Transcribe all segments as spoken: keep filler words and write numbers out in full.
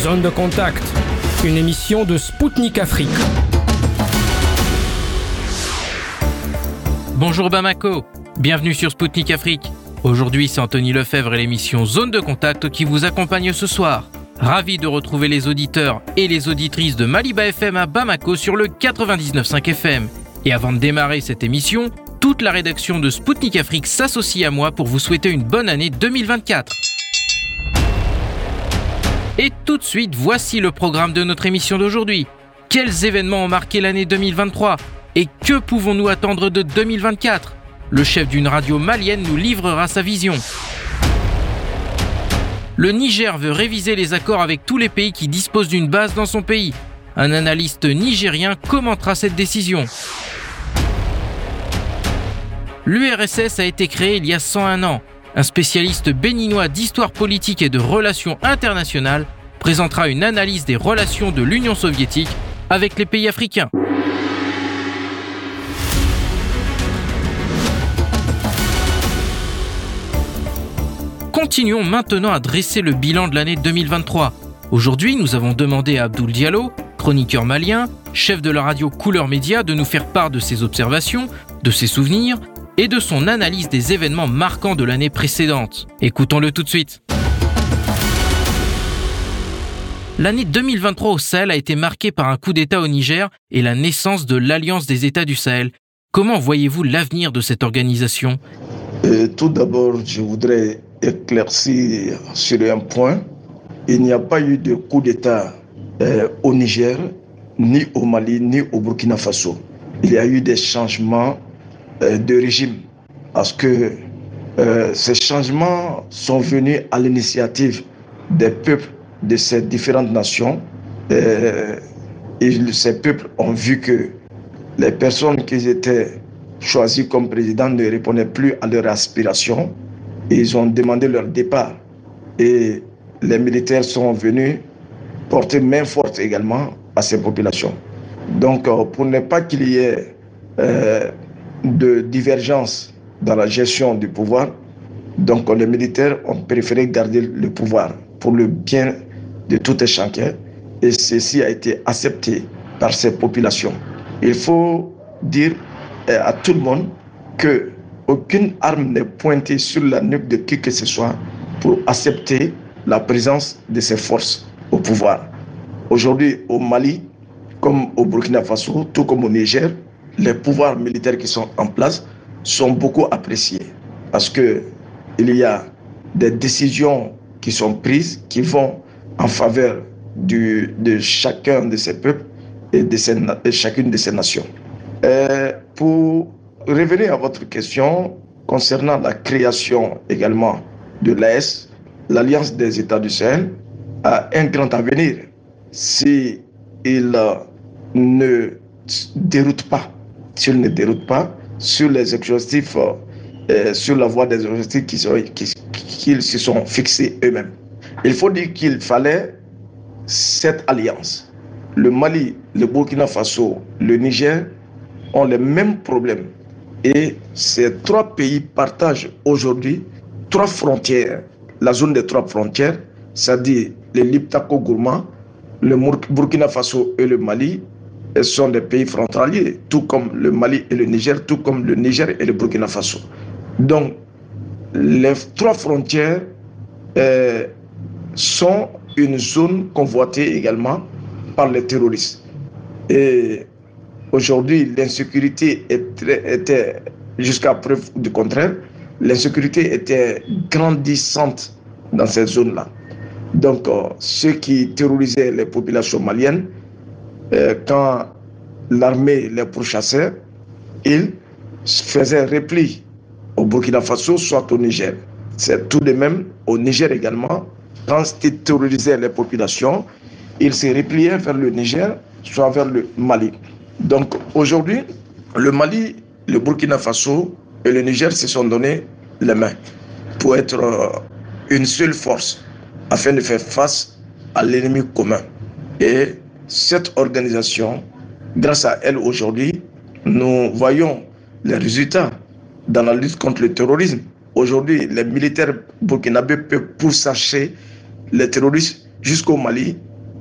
Zone de contact, une émission de Spoutnik Afrique. Bonjour Bamako, bienvenue sur Spoutnik Afrique. Aujourd'hui, c'est Anthony Lefebvre et l'émission Zone de contact qui vous accompagne ce soir. Ravi de retrouver les auditeurs et les auditrices de Maliba F M à Bamako sur le quatre-vingt-dix-neuf virgule cinq F M. Et avant de démarrer cette émission, toute la rédaction de Spoutnik Afrique s'associe à moi pour vous souhaiter une bonne année deux mille vingt-quatre. Et tout de suite, voici le programme de notre émission d'aujourd'hui. Quels événements ont marqué l'année deux mille vingt-trois ? Et que pouvons-nous attendre de deux mille vingt-quatre ? Le chef d'une radio malienne nous livrera sa vision. Le Niger veut réviser les accords avec tous les pays qui disposent d'une base dans son pays. Un analyste nigérien commentera cette décision. L'U R S S a été créé il y a cent un ans. Un spécialiste béninois d'histoire politique et de relations internationales présentera une analyse des relations de l'Union soviétique avec les pays africains. Continuons maintenant à dresser le bilan de l'année deux mille vingt-trois. Aujourd'hui, nous avons demandé à Abdoul Diallo, chroniqueur malien, chef de la radio Couleur Média, de nous faire part de ses observations, de ses souvenirs et de son analyse des événements marquants de l'année précédente. Écoutons-le tout de suite. L'année deux mille vingt-trois au Sahel a été marquée par un coup d'État au Niger et la naissance de l'Alliance des États du Sahel. Comment voyez-vous l'avenir de cette organisation ? euh, Tout d'abord, je voudrais éclaircir sur un point. Il n'y a pas eu de coup d'État euh, au Niger, ni au Mali, ni au Burkina Faso. Il y a eu des changements euh, de régime parce que euh, ces changements sont venus à l'initiative des peuples de ces différentes nations. Euh, et ces peuples ont vu que les personnes qui étaient choisies comme président ne répondaient plus à leurs aspirations. Ils ont demandé leur départ. Et les militaires sont venus porter main forte également à ces populations. Donc, pour ne pas qu'il y ait euh, de divergence dans la gestion du pouvoir, donc les militaires ont préféré garder le pouvoir pour le bien de tout un chacun. Et ceci a été accepté par ces populations. Il faut dire euh, à tout le monde que aucune arme n'est pointée sur la nuque de qui que ce soit pour accepter la présence de ces forces au pouvoir. Aujourd'hui, au Mali, comme au Burkina Faso, tout comme au Niger, les pouvoirs militaires qui sont en place sont beaucoup appréciés parce qu'il y a des décisions qui sont prises qui vont en faveur du, de chacun de ces peuples et de, ces, de chacune de ces nations. Euh, pour revenir à votre question concernant la création également de l'A S, l'Alliance des États du Sahel a un grand avenir si il euh, ne déroute pas, s'il ne déroute pas sur les objectifs, euh, sur la voie des objectifs qu'ils qui, qui se sont fixés eux-mêmes. Il faut dire qu'il fallait cette alliance. Le Mali, le Burkina Faso, le Niger ont les mêmes problèmes. Et ces trois pays partagent aujourd'hui trois frontières. La zone des trois frontières, c'est-à-dire le Liptako-Gourma, le Burkina Faso et le Mali, sont des pays frontaliers, tout comme le Mali et le Niger, tout comme le Niger et le Burkina Faso. Donc, les trois frontières euh, sont une zone convoitée également par les terroristes. Et aujourd'hui, l'insécurité était, jusqu'à preuve du contraire, l'insécurité était grandissante dans cette zone-là. Donc, euh, ceux qui terrorisaient les populations maliennes, euh, quand l'armée les pourchassait, ils faisaient repli au Burkina Faso, soit au Niger. C'est tout de même au Niger également. Quand ils terrorisaient les populations, ils se repliaient vers le Niger, soit vers le Mali. Donc, aujourd'hui, le Mali, le Burkina Faso et le Niger se sont donné les mains pour être euh, une seule force afin de faire face à l'ennemi commun. Et cette organisation, grâce à elle aujourd'hui, nous voyons les résultats dans la lutte contre le terrorisme. Aujourd'hui, les militaires burkinabés peuvent pourchasser les terroristes jusqu'au Mali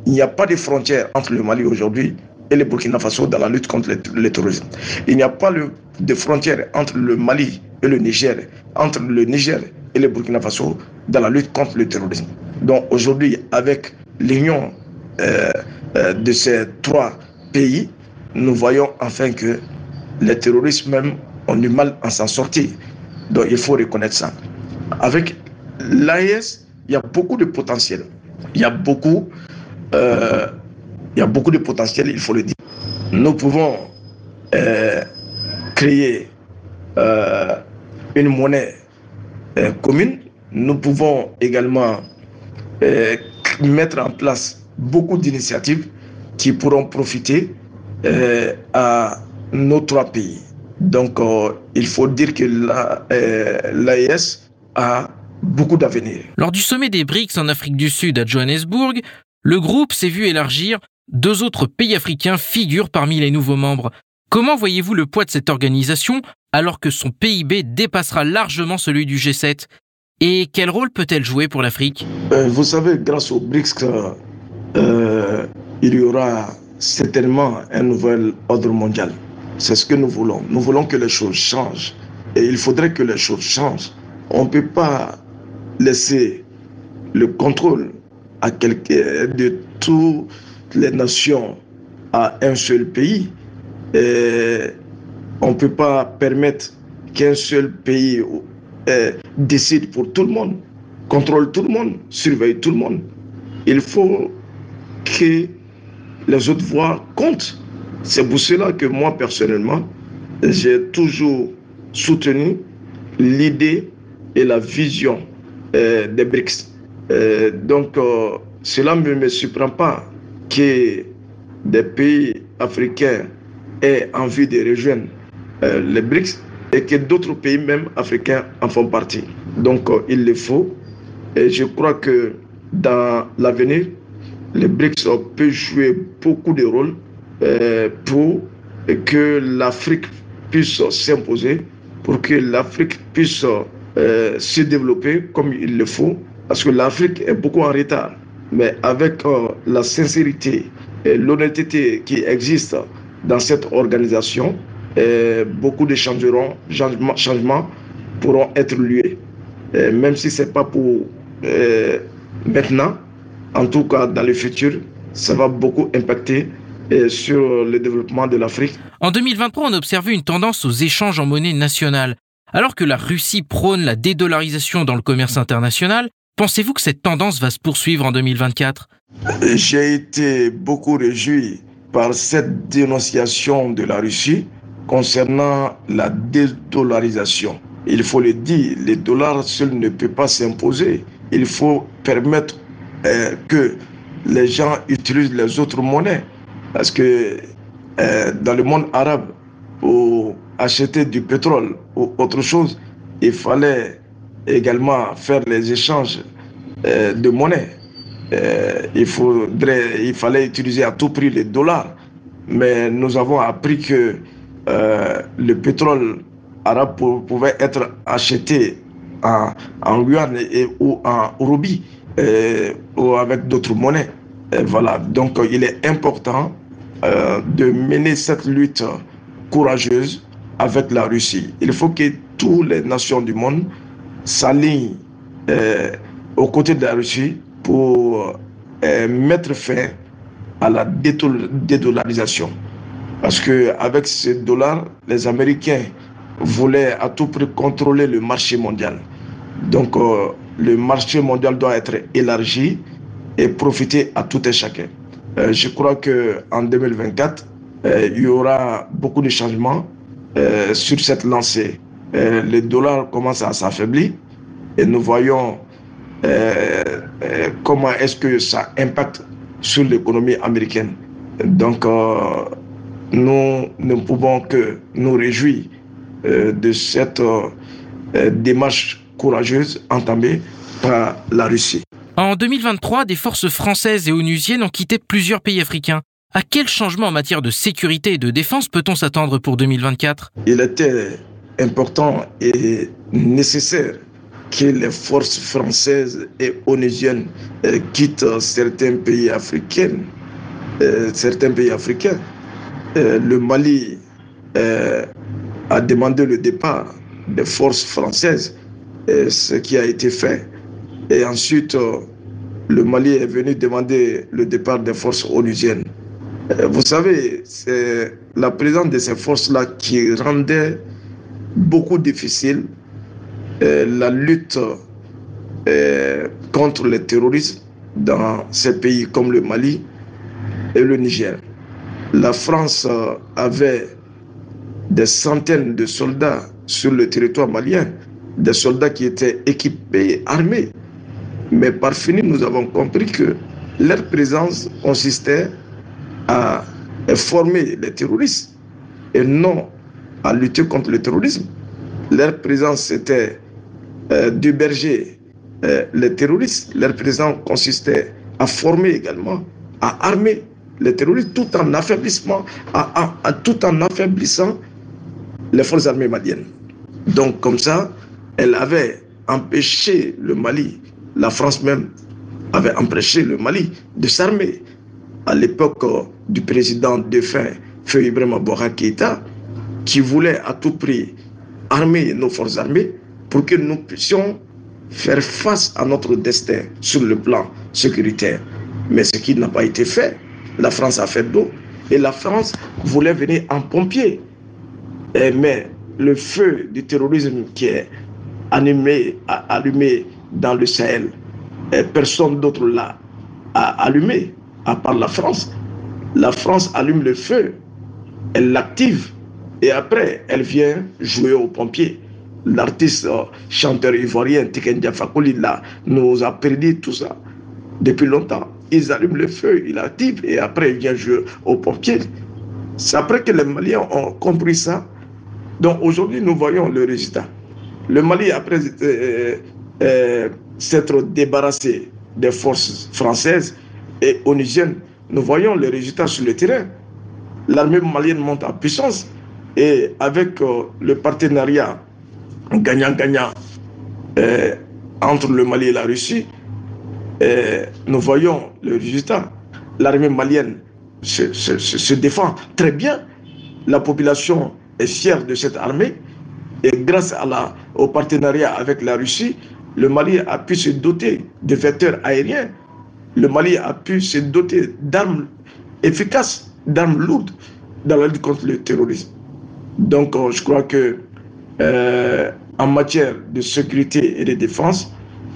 Il n'y a pas de frontière entre le Mali aujourd'hui et le Burkina Faso dans la lutte contre le, le terrorisme. Il n'y a pas le, de frontière entre le Mali et le Niger, entre le Niger et le Burkina Faso dans la lutte contre le terrorisme. Donc aujourd'hui, avec l'union euh, euh, de ces trois pays, nous voyons enfin que les terroristes même ont du mal à s'en sortir. Donc il faut reconnaître ça. Avec l'A E S, il y a beaucoup de potentiel. Il y a beaucoup, euh, il y a beaucoup de potentiel, il faut le dire. Nous pouvons euh, créer euh, une monnaie euh, commune. Nous pouvons également euh, mettre en place beaucoup d'initiatives qui pourront profiter euh, à nos trois pays. Donc, euh, il faut dire que l'A E S a beaucoup d'avenir. Lors du sommet des B R I C S en Afrique du Sud à Johannesburg, le groupe s'est vu élargir. Deux autres pays africains figurent parmi les nouveaux membres. Comment voyez-vous le poids de cette organisation alors que son P I B dépassera largement celui du G sept ? Et quel rôle peut-elle jouer pour l'Afrique ? euh, Vous savez, grâce au B R I C S, euh, il y aura certainement un nouvel ordre mondial. C'est ce que nous voulons. Nous voulons que les choses changent. Et il faudrait que les choses changent. On ne peut pas laisser le contrôle à quelqu'un de toutes les nations à un seul pays. Et on ne peut pas permettre qu'un seul pays euh, décide pour tout le monde, contrôle tout le monde, surveille tout le monde. Il faut que les autres voix comptent. C'est pour cela que moi, personnellement, j'ai toujours soutenu l'idée et la vision euh, des B R I C S. Euh, donc, euh, cela ne me surprend pas que des pays africains aient envie de rejoindre euh, les B R I C S et que d'autres pays même africains en font partie. Donc, euh, il le faut. Et je crois que dans l'avenir, les B R I C S peuvent jouer beaucoup de rôles euh, pour que l'Afrique puisse s'imposer, pour que l'Afrique puisse euh, se développer comme il le faut. Parce que l'Afrique est beaucoup en retard. Mais avec euh, la sincérité et l'honnêteté qui existe dans cette organisation, et beaucoup de changeront, changements, changements pourront être liés. Et même si ce n'est pas pour euh, maintenant, en tout cas dans le futur, ça va beaucoup impacter euh, sur le développement de l'Afrique. En deux mille vingt-trois, on observait une tendance aux échanges en monnaie nationale. Alors que la Russie prône la dédollarisation dans le commerce international, pensez-vous que cette tendance va se poursuivre en deux mille vingt-quatre ? J'ai été beaucoup réjoui par cette dénonciation de la Russie concernant la dédollarisation. Il faut le dire, le dollar seul ne peut pas s'imposer. Il faut permettre euh, que les gens utilisent les autres monnaies. Parce que euh, dans le monde arabe, pour acheter du pétrole ou autre chose, il fallait également faire les échanges euh, de monnaie. Euh, il, faudrait, il fallait utiliser à tout prix les dollars. Mais nous avons appris que euh, le pétrole arabe pouvait être acheté en, en yuan et, ou en roubi euh, ou avec d'autres monnaies. Et voilà. Donc il est important euh, de mener cette lutte courageuse avec la Russie. Il faut que toutes les nations du monde s'alignent euh, aux côtés de la Russie pour euh, mettre fin à la dédollarisation. Parce qu'avec ces dollars, les Américains voulaient à tout prix contrôler le marché mondial. Donc euh, le marché mondial doit être élargi et profiter à tout et chacun. Euh, je crois qu'en deux mille vingt-quatre, euh, il y aura beaucoup de changements euh, sur cette lancée. Euh, le dollar commence à s'affaiblir et nous voyons euh, euh, comment est-ce que ça impacte sur l'économie américaine. Donc, euh, nous ne pouvons que nous réjouir euh, de cette euh, démarche courageuse entamée par la Russie. En deux mille vingt-trois, des forces françaises et onusiennes ont quitté plusieurs pays africains. À quel changement en matière de sécurité et de défense peut-on s'attendre pour deux mille vingt-quatre ? Il était important et nécessaire que les forces françaises et onusiennes euh, quittent certains pays africains. Euh, certains pays africains. Euh, le Mali euh, a demandé le départ des forces françaises, euh, ce qui a été fait. Et ensuite, euh, le Mali est venu demander le départ des forces onusiennes. Euh, vous savez, c'est la présence de ces forces-là qui rendait beaucoup difficile euh, la lutte euh, contre le terrorisme dans ces pays comme le Mali et le Niger. La France euh, avait des centaines de soldats sur le territoire malien, des soldats qui étaient équipés, armés. Mais par fini, nous avons compris que leur présence consistait à former les terroristes et non à lutter contre le terrorisme. Leur présence, c'était euh, d'héberger euh, les terroristes. Leur présence consistait à former également, à armer les terroristes tout en affaiblissement, à, à, à, tout en affaiblissant les forces armées maliennes. Donc comme ça, elle avait empêché le Mali, la France même avait empêché le Mali de s'armer. À l'époque euh, du président défunt Feu Ibrahima Boubacar Keïta, qui voulait à tout prix armer nos forces armées pour que nous puissions faire face à notre destin sur le plan sécuritaire. Mais ce qui n'a pas été fait, la France a fait dos et la France voulait venir en pompier. Et mais le feu du terrorisme qui est allumé, allumé dans le Sahel, et personne d'autre l'a allumé, à part la France. La France allume le feu, elle l'active, et après, elle vient jouer aux pompiers. L'artiste euh, chanteur ivoirien Tiken Jah Fakoly nous a prédit tout ça depuis longtemps. Ils allument le feu, ils l'activent, et après, il vient jouer aux pompiers. C'est après que les Maliens ont compris ça. Donc aujourd'hui, nous voyons le résultat. Le Mali, après euh, euh, s'être débarrassé des forces françaises et onusiennes, nous voyons les résultats sur le terrain. L'armée malienne monte en puissance et avec euh, le partenariat gagnant-gagnant euh, entre le Mali et la Russie, euh, nous voyons le résultat. L'armée malienne se, se, se défend très bien. La population est fière de cette armée et grâce à la, au partenariat avec la Russie, le Mali a pu se doter de vecteurs aériens. Le Mali a pu se doter d'armes efficaces, d'armes lourdes dans la lutte contre le terrorisme. Donc euh, je crois que euh, en matière de sécurité et de défense,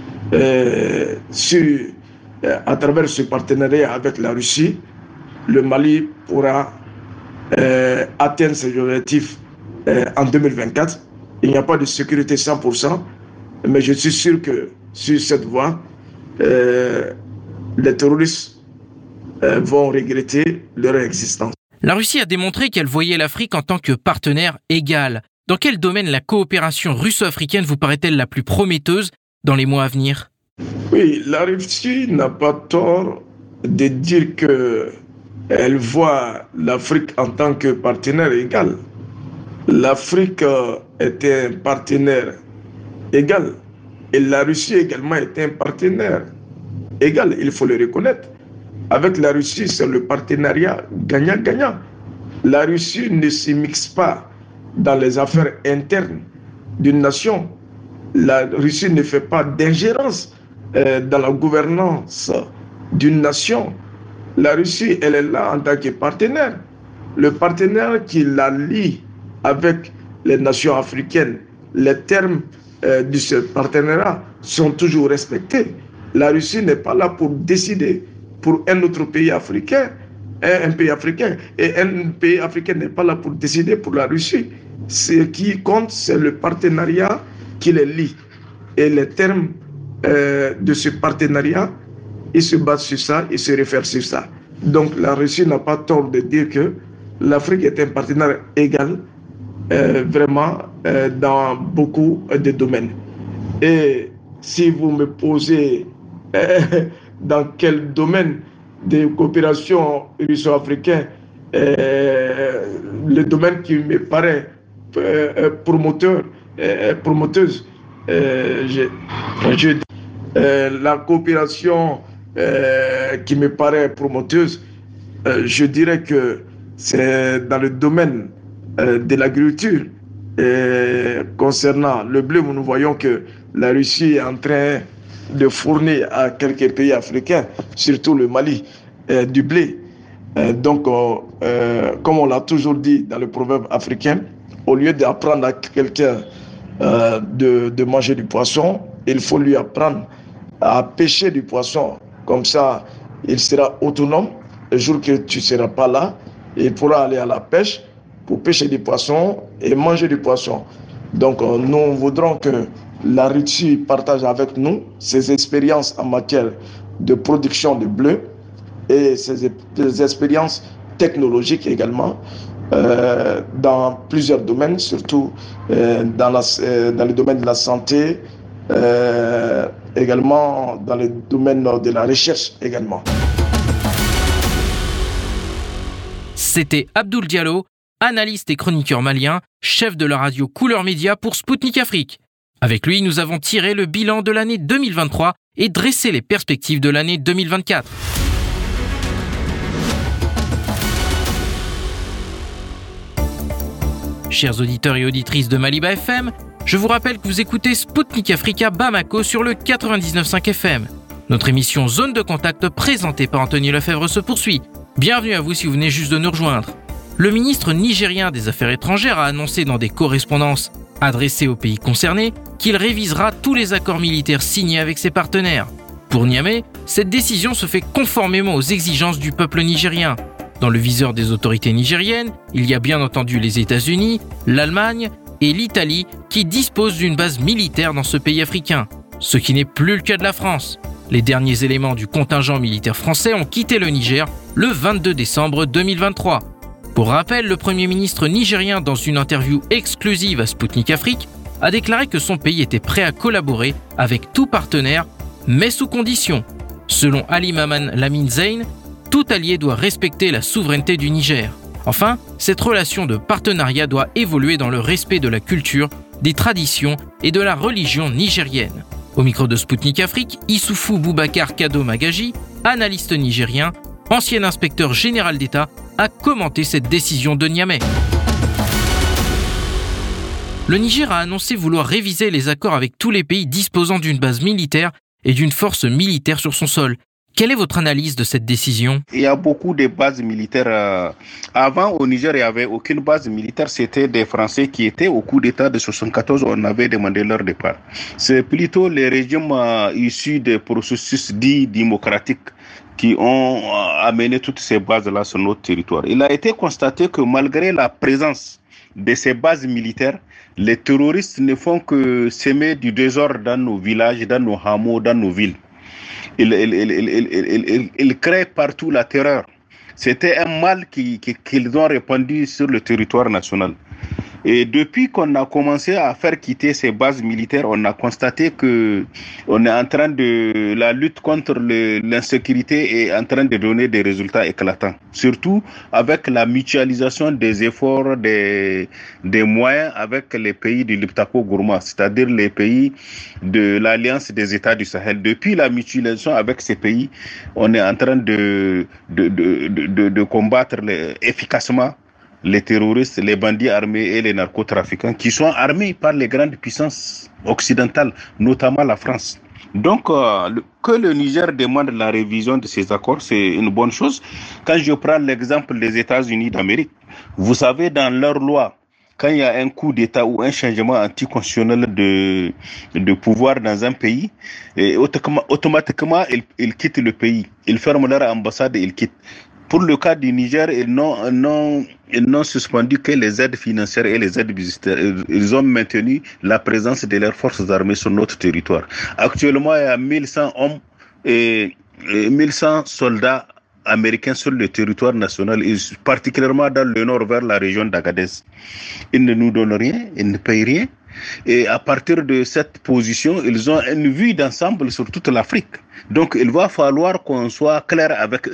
euh, sur, euh, à travers ce partenariat avec la Russie, le Mali pourra euh, atteindre ses objectifs euh, en deux mille vingt-quatre. Il n'y a pas de sécurité cent pour cent, mais je suis sûr que sur cette voie, euh, les terroristes euh, vont regretter leur existence. La Russie a démontré qu'elle voyait l'Afrique en tant que partenaire égal. Dans quel domaine la coopération russo-africaine vous paraît-elle la plus prometteuse dans les mois à venir? Oui, la Russie n'a pas tort de dire qu'elle voit l'Afrique en tant que partenaire égal. L'Afrique est un partenaire égal et la Russie également est un partenaire égal, il faut le reconnaître. Avec la Russie, c'est le partenariat gagnant-gagnant. La Russie ne s'immisce pas dans les affaires internes d'une nation. La Russie ne fait pas d'ingérence euh, dans la gouvernance d'une nation. La Russie, elle est là en tant que partenaire. Le partenaire qui la lie avec les nations africaines, les termes euh, de ce partenariat sont toujours respectés. La Russie n'est pas là pour décider pour un autre pays africain, un pays africain, et un pays africain n'est pas là pour décider pour la Russie. Ce qui compte, c'est le partenariat qui les lie. Et les termes euh, de ce partenariat, ils se basent sur ça, ils se réfèrent sur ça. Donc la Russie n'a pas tort de dire que l'Afrique est un partenaire égal, euh, vraiment, euh, dans beaucoup de domaines. Et si vous me posez euh, dans quel domaine de coopération russo-africaine, euh, le domaine qui me paraît euh, promoteur, euh, promoteuse, euh, je, je, euh, la coopération euh, qui me paraît promoteuse, euh, je dirais que c'est dans le domaine euh, de l'agriculture. Et concernant le blé, nous voyons que la Russie est en train de fournir à quelques pays africains, surtout le Mali, euh, du blé. Euh, donc, euh, comme on l'a toujours dit dans le proverbe africain, au lieu d'apprendre à quelqu'un euh, de, de manger du poisson, il faut lui apprendre à pêcher du poisson. Comme ça, il sera autonome. Le jour que tu ne seras pas là, il pourra aller à la pêche pour pêcher du poisson et manger du poisson. Donc, euh, nous voudrons que la Russie partage avec nous ses expériences en matière de production de blé et ses, ses expériences technologiques également euh, dans plusieurs domaines, surtout euh, dans, la, euh, dans le domaine de la santé, euh, également dans le domaine de la recherche également. C'était Abdoul Diallo, analyste et chroniqueur malien, chef de la radio Couleur Média pour Spoutnik Afrique. Avec lui, nous avons tiré le bilan de l'année deux mille vingt-trois et dressé les perspectives de l'année deux mille vingt-quatre. Chers auditeurs et auditrices de Maliba F M, je vous rappelle que vous écoutez Spoutnik Africa Bamako sur le quatre-vingt-dix-neuf virgule cinq F M. Notre émission Zone de Contact présentée par Anthony Lefebvre se poursuit. Bienvenue à vous si vous venez juste de nous rejoindre. Le ministre nigérien des Affaires étrangères a annoncé dans des correspondances adressées aux pays concernés qu'il révisera tous les accords militaires signés avec ses partenaires. Pour Niamey, cette décision se fait conformément aux exigences du peuple nigérien. Dans le viseur des autorités nigériennes, il y a bien entendu les États-Unis, l'Allemagne et l'Italie qui disposent d'une base militaire dans ce pays africain, ce qui n'est plus le cas de la France. Les derniers éléments du contingent militaire français ont quitté le Niger le vingt-deux décembre deux mille vingt-trois. Pour rappel, le Premier ministre nigérien, dans une interview exclusive à Spoutnik Afrique, a déclaré que son pays était prêt à collaborer avec tout partenaire, mais sous condition. Selon Ali Maman Lamine Zeyn, tout allié doit respecter la souveraineté du Niger. Enfin, cette relation de partenariat doit évoluer dans le respect de la culture, des traditions et de la religion nigérienne. Au micro de Spoutnik Afrique, Issoufou Boubacar Kado Magaji, analyste nigérien, ancien inspecteur général d'État, a commenté cette décision de Niamey. Le Niger a annoncé vouloir réviser les accords avec tous les pays disposant d'une base militaire et d'une force militaire sur son sol. Quelle est votre analyse de cette décision ? Il y a beaucoup de bases militaires. Euh, avant, au Niger, il n'y avait aucune base militaire. C'était des Français qui étaient au coup d'État de soixante-quatorze. On avait demandé leur départ. C'est plutôt les régimes euh, issus des processus dits démocratiques qui ont euh, amené toutes ces bases-là sur notre territoire. Il a été constaté que malgré la présence de ces bases militaires, les terroristes ne font que semer du désordre dans nos villages, dans nos hameaux, dans nos villes. Ils, ils, ils, ils, ils, ils, ils créent partout la terreur. C'était un mal qui, qui, qu'ils ont répandu sur le territoire national. Et depuis qu'on a commencé à faire quitter ces bases militaires, on a constaté que on est en train de la lutte contre le, l'insécurité est en train de donner des résultats éclatants. Surtout avec la mutualisation des efforts, des, des moyens avec les pays du Liptako-Gourma, c'est-à-dire les pays de l'Alliance des États du Sahel. Depuis la mutualisation avec ces pays, on est en train de, de, de, de, de, de combattre les, efficacement les terroristes, les bandits armés et les narcotrafiquants qui sont armés par les grandes puissances occidentales, notamment la France. Donc, euh, le, que le Niger demande la révision de ces accords, c'est une bonne chose. Quand je prends l'exemple des États-Unis d'Amérique, vous savez, dans leur loi, quand il y a un coup d'État ou un changement anticonstitutionnel de, de pouvoir dans un pays, et automatiquement, automatiquement ils, ils quittent le pays. Ils ferment leur ambassade et ils quittent. Pour le cas du Niger, ils n'ont, n'ont, ils n'ont suspendu que les aides financières et les aides budgétaires. Ils ont maintenu la présence de leurs forces armées sur notre territoire. Actuellement, il y a mille cent hommes et, et mille cent soldats américains sur le territoire national, et particulièrement dans le nord vers la région d'Agadez. Ils ne nous donnent rien, ils ne payent rien. Et à partir de cette position, ils ont une vue d'ensemble sur toute l'Afrique. Donc, il va falloir qu'on soit clair avec eux.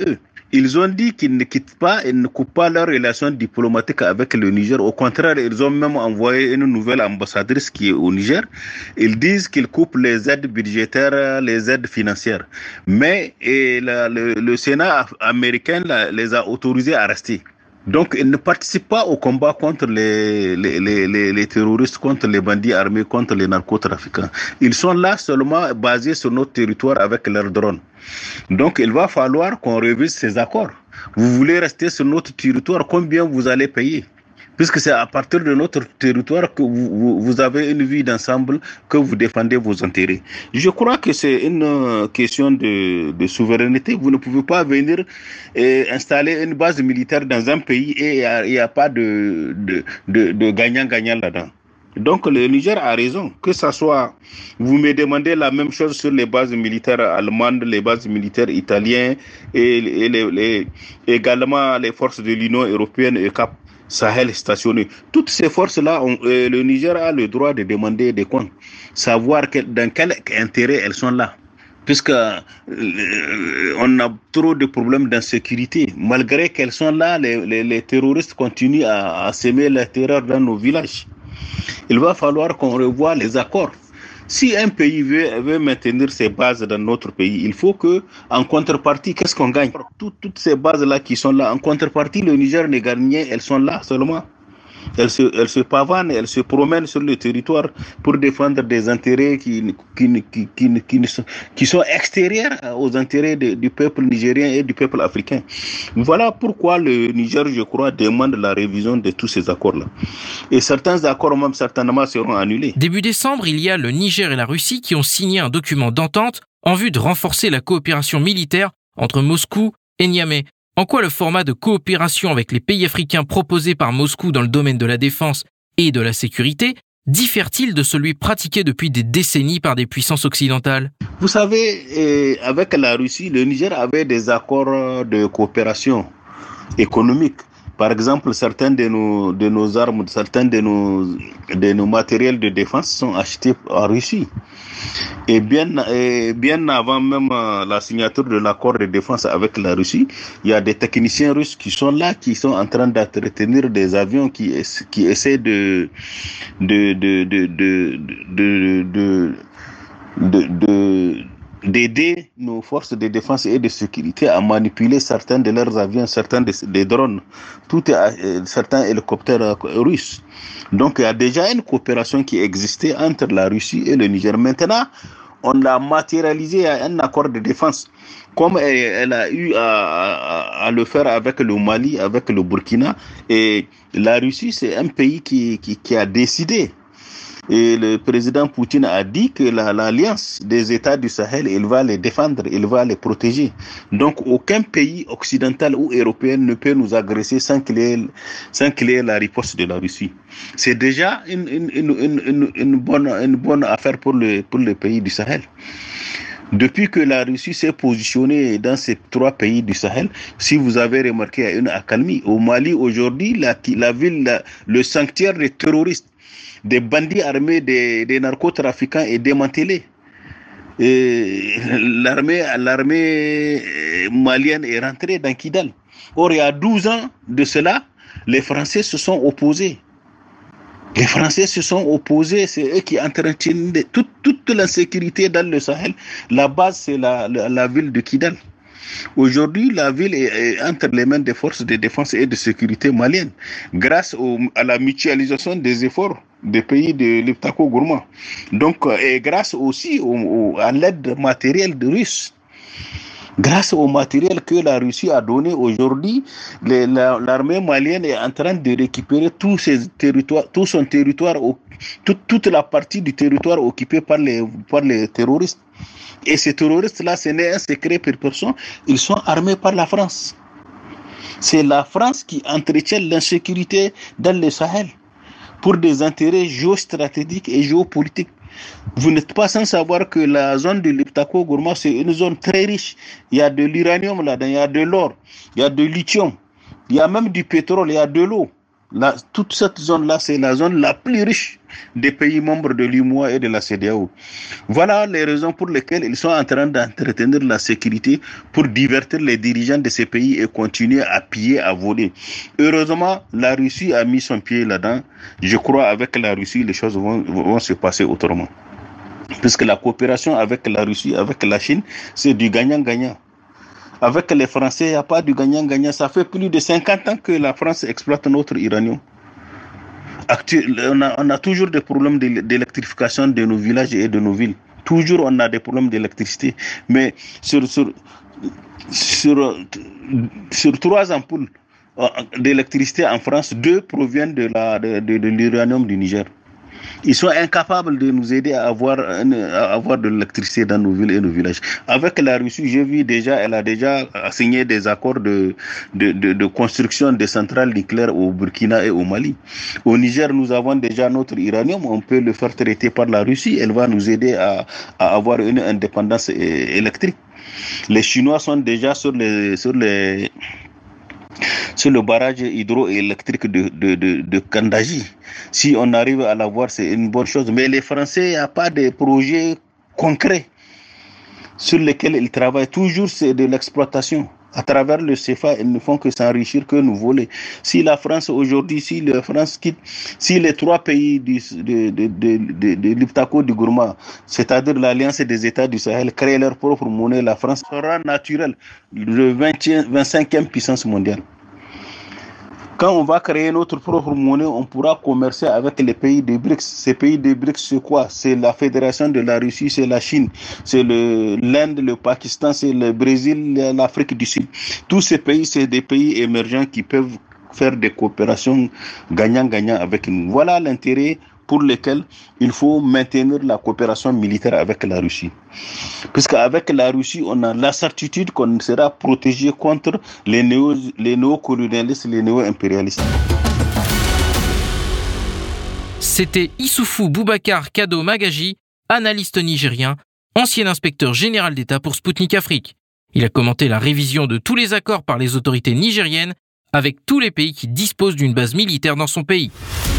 Ils ont dit qu'ils ne quittent pas et ne coupent pas leurs relations diplomatiques avec le Niger. Au contraire, ils ont même envoyé une nouvelle ambassadrice qui est au Niger. Ils disent qu'ils coupent les aides budgétaires, les aides financières. Mais et la, le, le Sénat américain la, les a autorisés à rester. Donc, ils ne participent pas au combat contre les, les, les, les, les terroristes, contre les bandits armés, contre les narcotrafiquants. Ils sont là seulement basés sur notre territoire avec leurs drones. Donc, il va falloir qu'on révise ces accords. Vous voulez rester sur notre territoire, combien vous allez payer? Puisque c'est à partir de notre territoire que vous, vous, vous avez une vie d'ensemble, que vous défendez vos intérêts. Je crois que c'est une question de, de souveraineté. Vous ne pouvez pas venir et installer une base militaire dans un pays et il n'y a, a pas de, de, de, de gagnant-gagnant là-dedans. Donc le Niger a raison, que ça soit, vous me demandez la même chose sur les bases militaires allemandes, les bases militaires italiennes et, et les, les, également les forces de l'Union européenne et Cap Sahel stationné. Toutes ces forces-là, on, euh, le Niger a le droit de demander des comptes, savoir que, dans quel intérêt elles sont là. Puisque euh, on a trop de problèmes d'insécurité. Malgré qu'elles sont là, les, les, les terroristes continuent à, à semer la terreur dans nos villages. Il va falloir qu'on revoie les accords. Si un pays veut, veut maintenir ses bases dans notre pays, il faut que, en contrepartie, qu'est-ce qu'on gagne? Tout, Toutes ces bases-là qui sont là, en contrepartie, le Niger ne gagne rien, elles sont là seulement. Elles se, elles se pavanent, elles se promènent sur le territoire pour défendre des intérêts qui, qui, qui, qui, qui, sont, qui sont extérieurs aux intérêts de, du peuple nigérien et du peuple africain. Voilà pourquoi le Niger, je crois, demande la révision de tous ces accords-là. Et certains accords, même certainement, seront annulés. Début décembre, il y a le Niger et la Russie qui ont signé un document d'entente en vue de renforcer la coopération militaire entre Moscou et Niamey. En quoi le format de coopération avec les pays africains proposé par Moscou dans le domaine de la défense et de la sécurité diffère-t-il de celui pratiqué depuis des décennies par des puissances occidentales? Vous savez, eh, avec la Russie, le Niger avait des accords de coopération économique. Par exemple, certains de nos, de nos armes, certains de nos, de nos matériels de défense sont achetés en Russie. Et bien, et bien avant même la signature de l'accord de défense avec la Russie, il y a des techniciens russes qui sont là, qui sont en train d'entretenir des avions qui, qui essaient de, de, de, de, de, de, de, de, de d'aider nos forces de défense et de sécurité à manipuler certains de leurs avions, certains des, des drones, tout est, certains hélicoptères russes. Donc il y a déjà une coopération qui existait entre la Russie et le Niger. Maintenant, on l'a matérialisé à un accord de défense, comme elle, elle a eu à, à, à le faire avec le Mali, avec le Burkina. Et la Russie, c'est un pays qui, qui, qui a décidé. Et le président Poutine a dit que la, l'alliance des États du Sahel, il va les défendre, il va les protéger. Donc, aucun pays occidental ou européen ne peut nous agresser sans qu'il y ait, sans qu'il y ait la riposte de la Russie. C'est déjà une, une, une, une, une, bonne, une bonne affaire pour le, pour le pays du Sahel. Depuis que la Russie s'est positionnée dans ces trois pays du Sahel, si vous avez remarqué, il y a une accalmie. Au Mali, aujourd'hui, la, la ville, la, le sanctuaire des terroristes, des bandits armés, des, des narcotrafiquants est démantelé. Et l'armée, l'armée malienne est rentrée dans Kidal. Or, il y a douze ans de cela, les Français se sont opposés. Les Français se sont opposés, c'est eux qui entretiennent toute, toute l'insécurité dans le Sahel. La base, c'est la, la, la ville de Kidal. Aujourd'hui, la ville est, est entre les mains des forces de défense et de sécurité maliennes, grâce au, à la mutualisation des efforts des pays de l'Iptako-Gourma. Donc, et grâce aussi au, au, à l'aide matérielle de Russes. Grâce au matériel que la Russie a donné aujourd'hui, les, la, l'armée malienne est en train de récupérer tous ses territoires, tout son territoire, tout, toute la partie du territoire occupée par les, par les terroristes. Et ces terroristes-là, ce n'est un secret pour personne, ils sont armés par la France. C'est la France qui entretient l'insécurité dans le Sahel pour des intérêts géostratégiques et géopolitiques. Vous n'êtes pas sans savoir que la zone de l'Iptako-Gourma, c'est une zone très riche. Il y a de l'uranium là-dedans, il y a de l'or, il y a de lithium, il y a même du pétrole, il y a de l'eau. La, toute cette zone-là, c'est la zone la plus riche des pays membres de l'U E M O A et de la C E D E A O. Voilà les raisons pour lesquelles ils sont en train d'entretenir la sécurité pour divertir les dirigeants de ces pays et continuer à piller, à voler. Heureusement, la Russie a mis son pied là-dedans. Je crois qu'avec la Russie, les choses vont, vont se passer autrement. Puisque la coopération avec la Russie, avec la Chine, c'est du gagnant-gagnant. Avec les Français, il n'y a pas de gagnant-gagnant. Ça fait plus de cinquante ans que la France exploite notre uranium. Actuel, on, a, on a toujours des problèmes d'électrification de nos villages et de nos villes. Toujours, on a des problèmes d'électricité. Mais sur, sur, sur, sur trois ampoules d'électricité en France, deux proviennent de, la, de, de, de l'uranium du Niger. Ils sont incapables de nous aider à avoir, à avoir de l'électricité dans nos villes et nos villages. Avec la Russie, j'ai vu déjà, elle a déjà signé des accords de, de, de, de construction de centrales nucléaires au Burkina et au Mali. Au Niger, nous avons déjà notre uranium, on peut le faire traiter par la Russie, elle va nous aider à, à avoir une indépendance électrique. Les Chinois sont déjà sur les... Sur les sur le barrage hydroélectrique de, de, de, de Kandaji. Si on arrive à l'avoir, c'est une bonne chose. Mais les Français, il n'y a pas de projet concret sur lesquels ils travaillent. Toujours, c'est de l'exploitation. À travers le C F A, ils ne font que s'enrichir, que nous voler. Si la France aujourd'hui, si la France quitte, si les trois pays du, de, de, de, de, de l'Iptako du Gourma, c'est-à-dire l'Alliance des États du Sahel, créent leur propre monnaie, la France sera naturelle, le vingt-cinquième puissance mondiale. Quand on va créer notre propre monnaie, on pourra commercer avec les pays des BRICS. Ces pays des BRICS, c'est quoi? C'est la Fédération de la Russie, c'est la Chine, c'est le, l'Inde, le Pakistan, c'est le Brésil, l'Afrique du Sud. Tous ces pays, c'est des pays émergents qui peuvent faire des coopérations gagnant-gagnant avec nous. Voilà l'intérêt pour lesquels il faut maintenir la coopération militaire avec la Russie. Puisqu'avec la Russie, on a la certitude qu'on sera protégé contre les, néo, les néocolonialistes, les néo-impérialistes. C'était Issoufou Boubacar Kado Magaji, analyste nigérien, ancien inspecteur général d'État pour Spoutnik Afrique. Il a commenté la révision de tous les accords par les autorités nigériennes avec tous les pays qui disposent d'une base militaire dans son pays.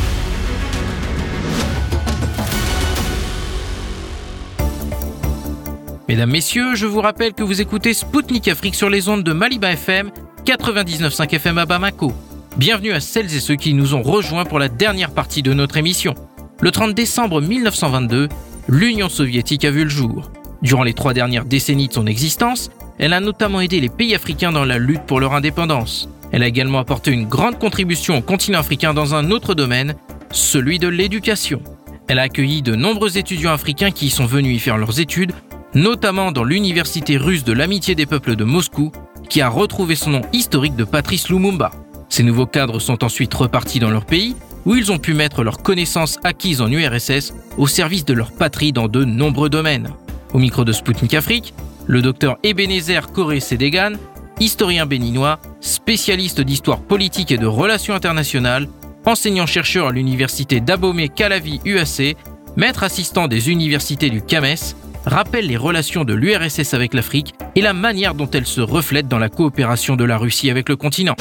Mesdames, Messieurs, je vous rappelle que vous écoutez Spoutnik Afrique sur les ondes de Maliba F M, quatre-vingt-dix-neuf virgule cinq F M à Bamako. Bienvenue à celles et ceux qui nous ont rejoints pour la dernière partie de notre émission. Le trente décembre mille neuf cent vingt-deux, l'Union soviétique a vu le jour. Durant les trois dernières décennies de son existence, elle a notamment aidé les pays africains dans la lutte pour leur indépendance. Elle a également apporté une grande contribution au continent africain dans un autre domaine, celui de l'éducation. Elle a accueilli de nombreux étudiants africains qui y sont venus y faire leurs études, notamment dans l'université russe de l'amitié des peuples de Moscou, qui a retrouvé son nom historique de Patrice Lumumba. Ces nouveaux cadres sont ensuite repartis dans leur pays, où ils ont pu mettre leurs connaissances acquises en U R S S au service de leur patrie dans de nombreux domaines. Au micro de Spoutnik Afrique, le docteur Ebenezer Koré-Sédégan, historien béninois, spécialiste d'histoire politique et de relations internationales, enseignant-chercheur à l'université d'Abomey-Calavi U A C, maître assistant des universités du C A M E S, rappelle les relations de l'U R S S avec l'Afrique et la manière dont elles se reflètent dans la coopération de la Russie avec le continent.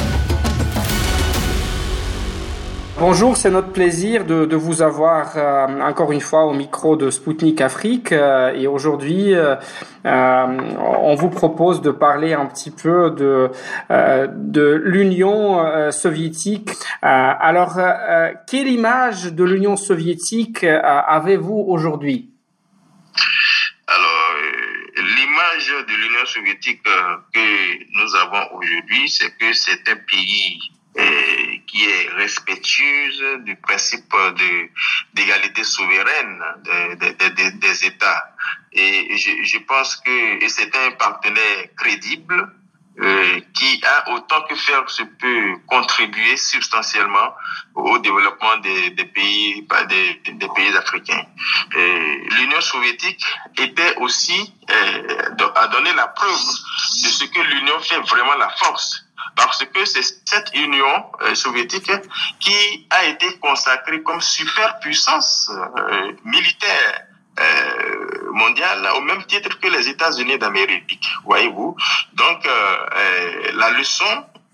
Bonjour, c'est notre plaisir de, de vous avoir euh, encore une fois au micro de Spoutnik Afrique euh, et aujourd'hui euh, euh, on vous propose de parler un petit peu de, euh, de l'Union euh, soviétique. Euh, alors, euh, quelle image de l'Union soviétique euh, avez-vous aujourd'hui ? Alors, euh, l'image de l'Union soviétique euh, que nous avons aujourd'hui, c'est que c'est un pays euh, qui est respectueuse du principe de, d'égalité souveraine de, de, de, de, des États. Et je, je pense que et c'est un partenaire crédible euh, qui a autant que faire se peut contribuer substantiellement au développement des, des pays des, des pays africains. Euh, L'Union soviétique était aussi euh, a donné la preuve de ce que l'Union fait vraiment la force. Parce que c'est cette Union euh, soviétique qui a été consacrée comme superpuissance euh, militaire euh, mondiale au même titre que les États-Unis d'Amérique, voyez-vous. Donc, euh, euh, la leçon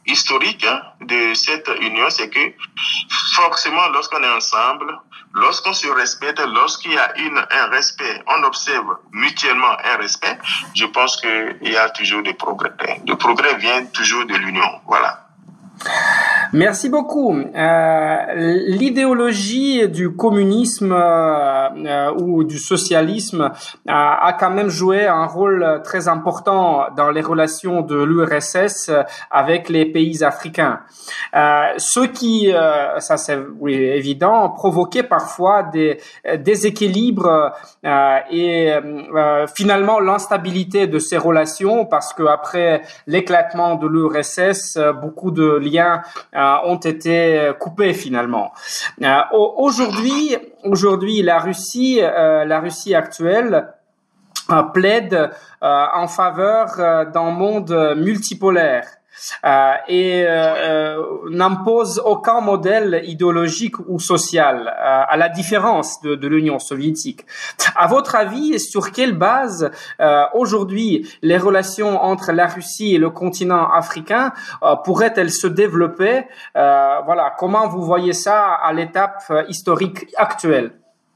historique de cette union, c'est que forcément, lorsqu'on est ensemble, lorsqu'on se respecte, lorsqu'il y a une, un respect, on observe mutuellement un respect, je pense qu'il y a toujours des progrès. Le progrès vient toujours de l'union. Voilà. Merci beaucoup. Euh, l'idéologie du communisme euh, euh, ou du socialisme a, a quand même joué un rôle très important dans les relations de l'U R S S avec les pays africains. Euh, ce qui, euh, ça c'est oui, évident, provoquait parfois des déséquilibres euh, et euh, finalement l'instabilité de ces relations, parce que après l'éclatement de l'U R S S, beaucoup de liens euh, ont été coupés finalement. Euh, aujourd'hui, aujourd'hui, la Russie, euh, la Russie actuelle euh, plaide euh, en faveur euh, d'un monde multipolaire. Euh, et euh, n'impose aucun modèle idéologique ou social, euh, à la différence de, de l'Union soviétique. À votre avis, sur quelle base euh, aujourd'hui les relations entre la Russie et le continent africain euh, pourraient-elles se développer? euh, Voilà, comment vous voyez ça à l'étape historique actuelle?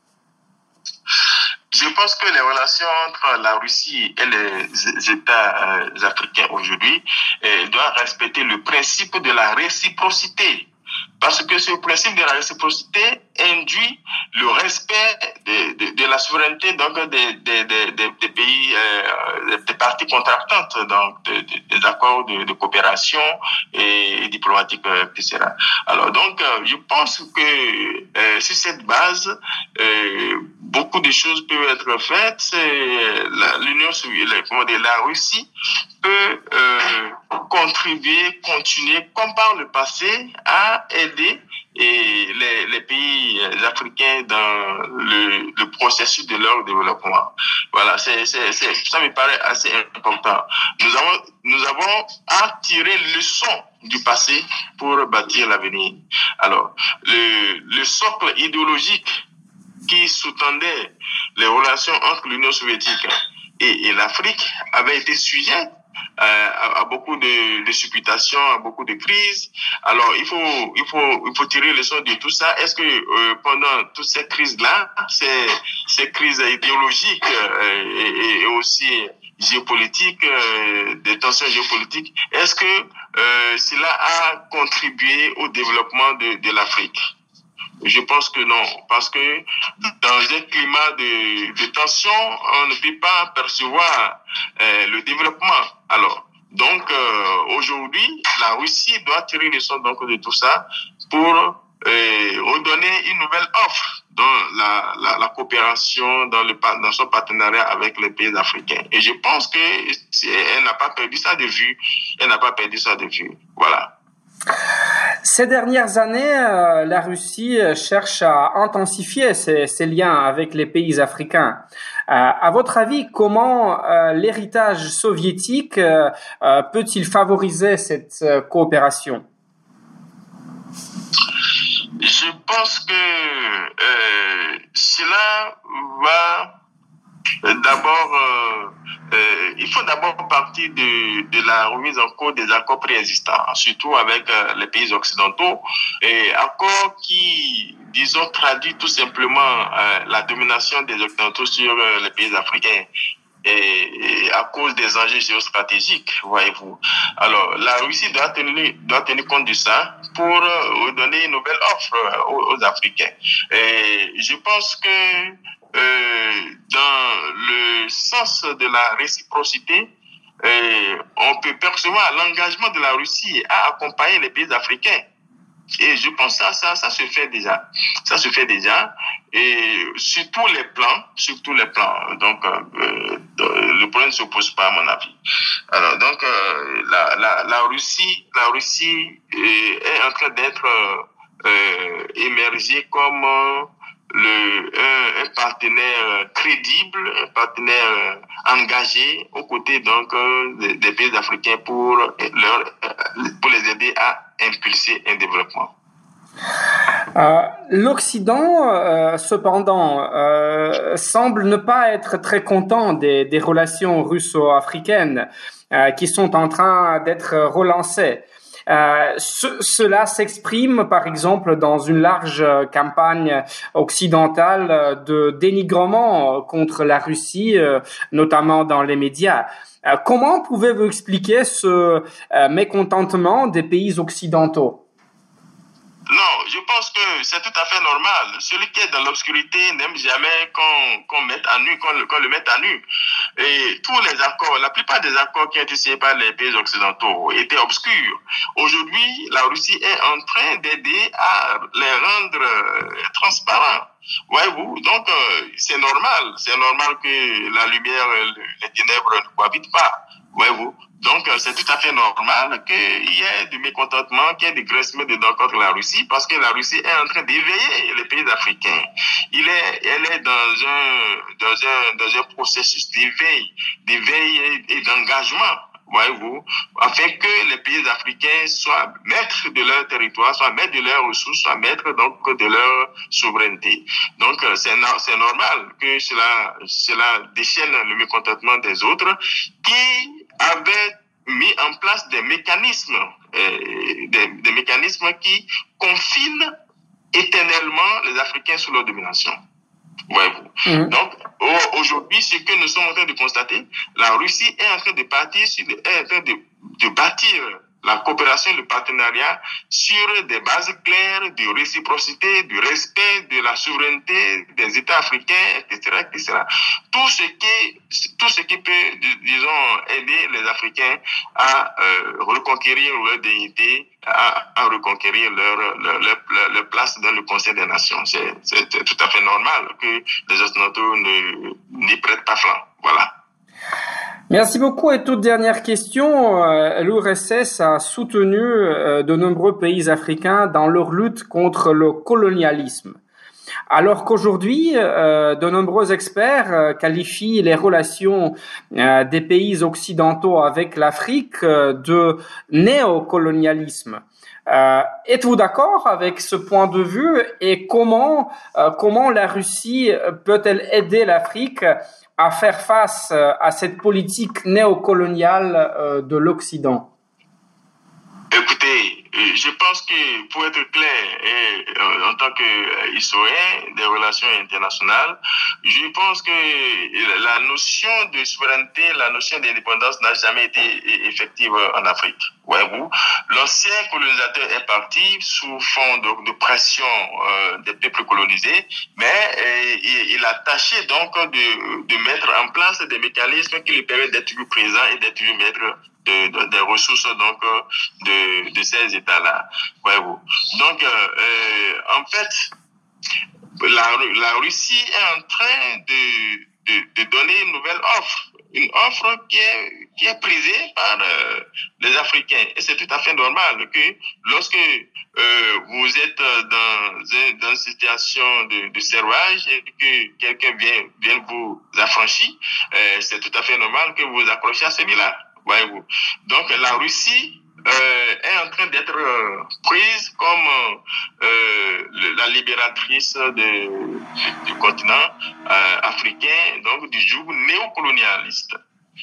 Je pense que les relations entre la Russie et les États euh, africains aujourd'hui euh, doivent respecter le principe de la réciprocité. Parce que ce principe de la réciprocité induit le respect de, de, de la souveraineté donc des, des, des, des pays, euh, des parties contractantes, donc de, de, des accords de, de coopération et, et diplomatique, et cetera. Alors donc, euh, je pense que euh, sur cette base, euh, beaucoup de choses peuvent être faites. L'Union soviétique, comment dire, la Russie peut euh, contribuer, continuer, comme par le passé, à aider et les, les pays africains dans le, le processus de leur développement. Voilà, c'est, c'est, c'est, ça me paraît assez important. Nous avons, nous avons à tirer leçon du passé pour bâtir l'avenir. Alors, le, le socle idéologique qui sous-tendait les relations entre l'Union soviétique et, et l'Afrique avait été sujet Euh, à, à beaucoup de, de supputations, à beaucoup de crises. Alors, il faut, il faut, il faut tirer leçon de tout ça. Est-ce que euh, pendant toutes ces crises-là, ces, ces crises idéologiques euh, et, et aussi géopolitiques, euh, des tensions géopolitiques, est-ce que euh, cela a contribué au développement de, de l'Afrique? Je pense que non, parce que dans un climat de, de tension, on ne peut pas percevoir euh, le développement. Alors, donc euh, aujourd'hui, la Russie doit tirer les leçons donc de tout ça pour euh, redonner une nouvelle offre dans la, la, la coopération, dans, le, dans son partenariat avec les pays africains. Et je pense que elle n'a pas perdu ça de vue. Elle n'a pas perdu ça de vue. Voilà. Ces dernières années, euh, la Russie cherche à intensifier ses, ses liens avec les pays africains. Euh, à votre avis, comment euh, l'héritage soviétique euh, euh, peut-il favoriser cette euh, coopération? Je pense que euh, cela va d'abord... Euh, Euh, il faut d'abord partir de, de la remise en cause des accords préexistants, surtout avec euh, les pays occidentaux, et accords qui, disons, traduit tout simplement euh, la domination des occidentaux sur euh, les pays africains. Et, et à cause des enjeux géostratégiques, voyez-vous. Alors, la Russie doit tenir, doit tenir compte de ça pour euh, donner une nouvelle offre euh, aux, aux Africains. Et je pense que Euh, dans le sens de la réciprocité, euh, on peut percevoir l'engagement de la Russie à accompagner les pays africains. Et je pense que ça, ça, ça se fait déjà. Ça se fait déjà. Et sur tous les plans, sur tous les plans. Donc, euh, le problème ne se pose pas, à mon avis. Alors, donc, euh, la, la, la Russie, la Russie est, est en train d'être euh, émergée comme euh, Le, un, un partenaire crédible, un partenaire engagé aux côtés donc des, des pays africains pour leur, pour les aider à impulser un développement. Euh, L'Occident, euh, cependant, euh, semble ne pas être très content des, des relations russo-africaines euh, qui sont en train d'être relancées. Euh, ce, cela s'exprime, par exemple, dans une large campagne occidentale de dénigrement contre la Russie, euh, notamment dans les médias. Euh, comment pouvez-vous expliquer ce euh, mécontentement des pays occidentaux? Non, je pense que c'est tout à fait normal. Celui qui est dans l'obscurité n'aime jamais qu'on qu'on mette à nu, qu'on le, qu'on le mette à nu. Et tous les accords, la plupart des accords qui ont été signés par les pays occidentaux étaient obscurs. Aujourd'hui, la Russie est en train d'aider à les rendre euh, transparents. Voyez-vous, donc euh, c'est normal, c'est normal que la lumière et les ténèbres ne cohabitent pas. Voyez-vous, donc euh, c'est tout à fait normal qu'il y ait du mécontentement, qu'il y ait du graissement de dents contre la Russie, parce que la Russie est en train d'éveiller les pays africains. Il est, elle est dans un, dans un, dans un processus d'éveil, d'éveil et, et d'engagement. Voyez-vous, afin que les pays africains soient maîtres de leur territoire, soient maîtres de leurs ressources, soient maîtres donc de leur souveraineté. Donc c'est c'est normal que cela cela déchaîne le mécontentement des autres qui avaient mis en place des mécanismes, euh, des, des mécanismes qui confinent éternellement les Africains sous leur domination. Voyez-vous. Mmh. Donc, aujourd'hui, ce que nous sommes en train de constater, la Russie est en train de partir sur, est en train de, de bâtir la coopération, le partenariat sur des bases claires de réciprocité, du respect de la souveraineté des États africains, et cetera, et cetera. Tout ce qui, tout ce qui peut, disons, aider les Africains à euh, reconquérir leur dignité, à, à reconquérir leur, leur, leur, leur place dans le Conseil des Nations. C'est, c'est tout à fait normal que les Occidentaux ne, n'y prêtent pas flanc. Voilà. Merci beaucoup. Et toute dernière question, euh, l'U R S S a soutenu euh, de nombreux pays africains dans leur lutte contre le colonialisme. Alors qu'aujourd'hui, euh, de nombreux experts euh, qualifient les relations euh, des pays occidentaux avec l'Afrique euh, de néocolonialisme. Euh, êtes-vous d'accord avec ce point de vue et comment, euh, comment la Russie peut-elle aider l'Afrique à faire face à cette politique néocoloniale de l'Occident? Écoutez, je pense que pour être clair, et, euh, en tant qu'historien des relations internationales, je pense que la notion de souveraineté, la notion d'indépendance n'a jamais été effective en Afrique. Voyez-vous, l'ancien colonisateur est parti sous fond de, de pression euh, des peuples colonisés, mais euh, il, il a tâché donc de, de mettre en place des mécanismes qui lui permettent d'être toujours présent et d'être toujours maître De, de, des ressources donc de, de ces États-là. Voyez-vous. Donc, euh, euh, en fait, la, la Russie est en train de, de, de donner une nouvelle offre, une offre qui est, qui est prisée par euh, les Africains. Et c'est tout à fait normal que lorsque euh, vous êtes dans, un, dans une situation de, de servage et que quelqu'un vient, vient vous affranchir, euh, c'est tout à fait normal que vous vous accrochez à celui-là. Voyez-vous. Donc la Russie euh, est en train d'être euh, prise comme euh, le, la libératrice de, du, du continent euh, africain, donc du joug néocolonialiste.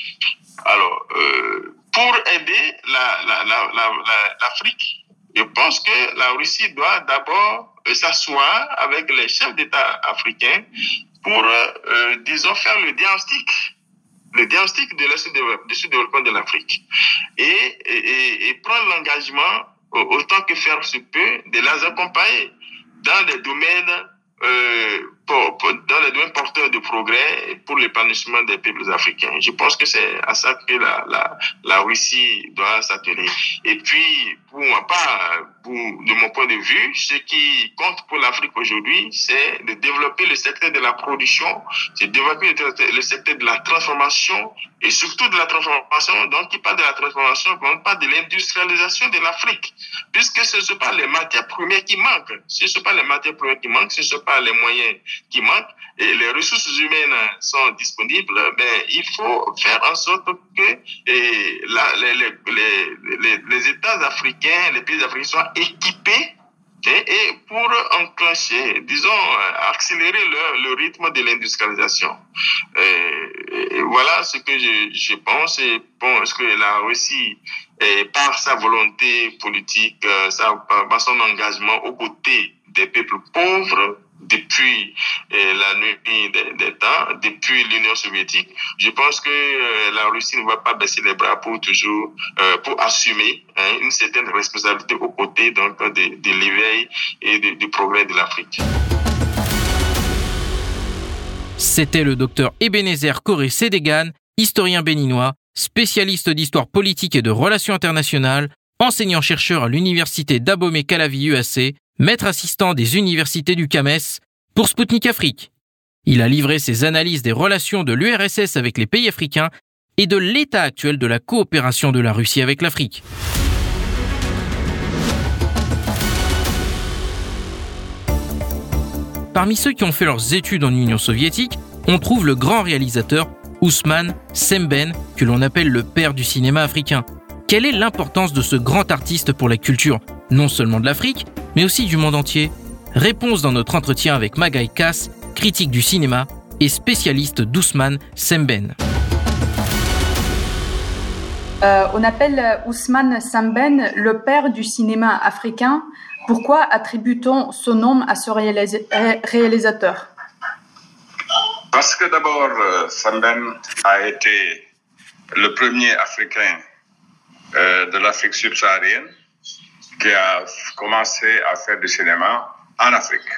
Alors, euh, pour aider la, la, la, la, la, l'Afrique, je pense que la Russie doit d'abord euh, s'asseoir avec les chefs d'État africains pour, euh, disons, faire le diagnostic le diagnostic de la sous-développement de l'Afrique et, et, et prendre l'engagement, autant que faire se peut, de les accompagner dans les domaines euh, pour, pour, dans les domaines porteurs de progrès pour l'épanouissement des peuples africains. Je pense que c'est à ça que la, la, la Russie doit s'atteler. Et puis, pour moi, pas, pour, de mon point de vue, ce qui compte pour l'Afrique aujourd'hui, c'est de développer le secteur de la production, c'est de développer le secteur de la transformation et surtout de la transformation. Donc, qui parle de la transformation, on parle de l'industrialisation de l'Afrique, puisque ce ne sont pas les matières premières qui manquent. Ce ne sont pas les matières premières qui manquent, ce ne sont pas les moyens qui manquent et les ressources humaines sont disponibles, mais il faut faire en sorte que et la, les, les, les, les, les États africains, les pays africains soient équipés et, et pour enclencher, disons, accélérer le, le rythme de l'industrialisation. Et, et voilà ce que je, je pense. Et bon, est-ce que la Russie, et par sa volonté politique, sa, par son engagement aux côtés des peuples pauvres, depuis euh, la nuit des, des temps, depuis l'Union soviétique, je pense que euh, la Russie ne va pas baisser les bras pour toujours, euh, pour assumer hein, une certaine responsabilité aux côtés donc de, de l'éveil et de, du progrès de l'Afrique. C'était le docteur Ebenezer Koré Sédégan, historien béninois, spécialiste d'histoire politique et de relations internationales, enseignant-chercheur à l'université d'Abomey-Calavi U A C, maître assistant des universités du C A M E S, pour Spoutnik Afrique. Il a livré ses analyses des relations de l'U R S S avec les pays africains et de l'état actuel de la coopération de la Russie avec l'Afrique. Parmi ceux qui ont fait leurs études en Union soviétique, on trouve le grand réalisateur Ousmane Sembène, que l'on appelle le père du cinéma africain. Quelle est l'importance de ce grand artiste pour la culture, non seulement de l'Afrique, mais aussi du monde entier? Réponse dans notre entretien avec Magaï Kass, critique du cinéma et spécialiste d'Ousmane Sembène. Euh, on appelle Ousmane Sembène le père du cinéma africain. Pourquoi attribue-t-on son nom à ce réalisa- réalisateur? Parce que d'abord, euh, Sembène a été le premier Africain euh, de l'Afrique subsaharienne qui a commencé à faire du cinéma en Afrique.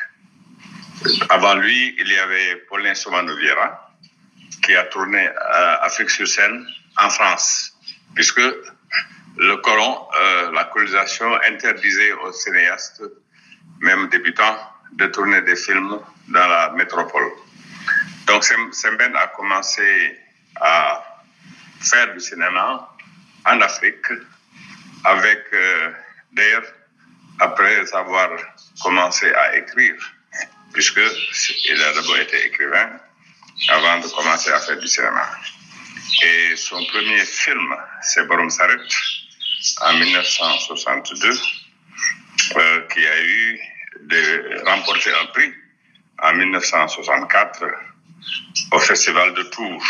Avant lui, il y avait Paulin Soumano Vieira qui a tourné euh, Afrique sur scène en France, puisque le colon, euh, la colonisation interdisait aux cinéastes, même débutants, de tourner des films dans la métropole. Donc Sembène a commencé à faire du cinéma en Afrique, avec euh, d'ailleurs après avoir commencé à écrire, puisqu'il a d'abord été écrivain avant de commencer à faire du cinéma. Et son premier film, c'est Borom Saret, en dix-neuf cent soixante-deux, euh, qui a eu de remporté un prix en dix-neuf cent soixante-quatre au Festival de Tours.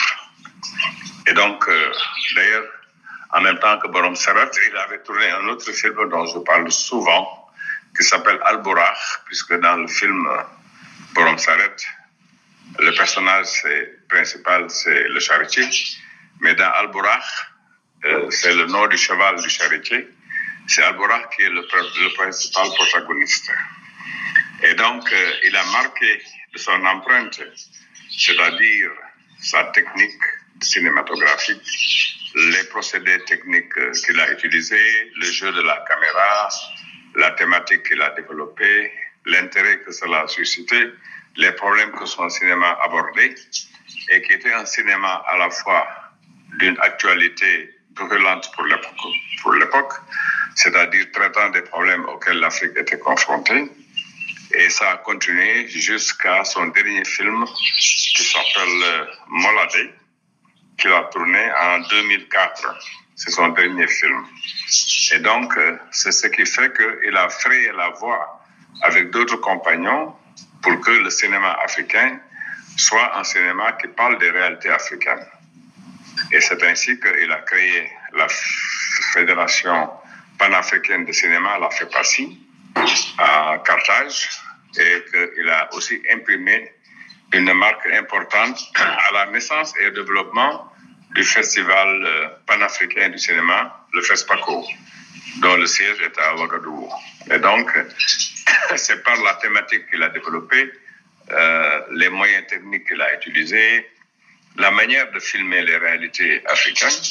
Et donc, euh, d'ailleurs, en même temps que Borom Saret, il avait tourné un autre film dont je parle souvent, qui s'appelle Alborach, puisque dans le film Borom Saret, le personnage c'est, principal, c'est le charretier. Mais dans Alborach, euh, c'est le nom du cheval du charretier. C'est Alborach qui est le, le principal protagoniste. Et donc, euh, il a marqué de son empreinte, c'est-à-dire sa technique cinématographique, les procédés techniques qu'il a utilisés, le jeu de la caméra, la thématique qu'il a développée, l'intérêt que cela a suscité, les problèmes que son cinéma abordait, et qui était un cinéma à la fois d'une actualité brûlante pour l'époque, pour l'époque, c'est-à-dire traitant des problèmes auxquels l'Afrique était confrontée. Et ça a continué jusqu'à son dernier film qui s'appelle Moladé, qu'il a tourné en deux mille quatre. C'est son dernier film. Et donc, c'est ce qui fait qu'il a frayé la voie avec d'autres compagnons pour que le cinéma africain soit un cinéma qui parle des réalités africaines. Et c'est ainsi qu'il a créé la Fédération panafricaine de cinéma, la FEPACI, à Carthage, et qu'il a aussi imprimé une marque importante à la naissance et au développement du Festival panafricain du cinéma, le FESPACO, dont le siège est à Ouagadougou. Et donc, c'est par la thématique qu'il a développée, euh, les moyens techniques qu'il a utilisés, la manière de filmer les réalités africaines,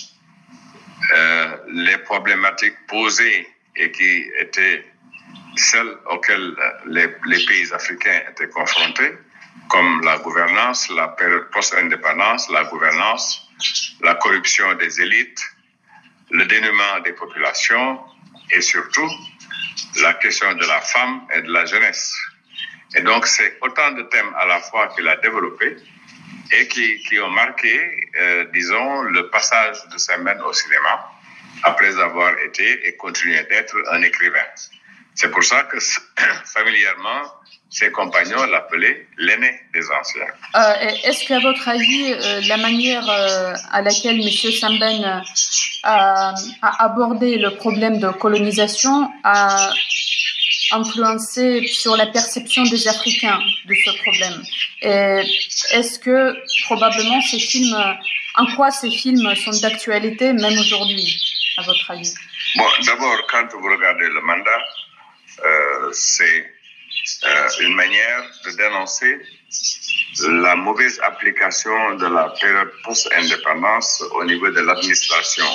euh, les problématiques posées et qui étaient celles auxquelles les, les pays africains étaient confrontés, comme la gouvernance, la période post-indépendance, la gouvernance, la corruption des élites, le dénuement des populations et surtout la question de la femme et de la jeunesse. Et donc, c'est autant de thèmes à la fois qu'il a développés et qui, qui ont marqué, euh, disons, le passage de Sembène au cinéma après avoir été et continué d'être un écrivain. C'est pour ça que familièrement, ses compagnons l'appelaient l'aîné des anciens. Euh, est-ce qu'à votre avis, euh, la manière euh, à laquelle M. Samben euh, a, a abordé le problème de colonisation a influencé sur la perception des Africains de ce problème? Et est-ce que probablement ces films, en quoi ces films sont d'actualité même aujourd'hui, à votre avis? Bon, d'abord, quand vous regardez le mandat, euh, c'est euh, une manière de dénoncer la mauvaise application de la période post-indépendance au niveau de l'administration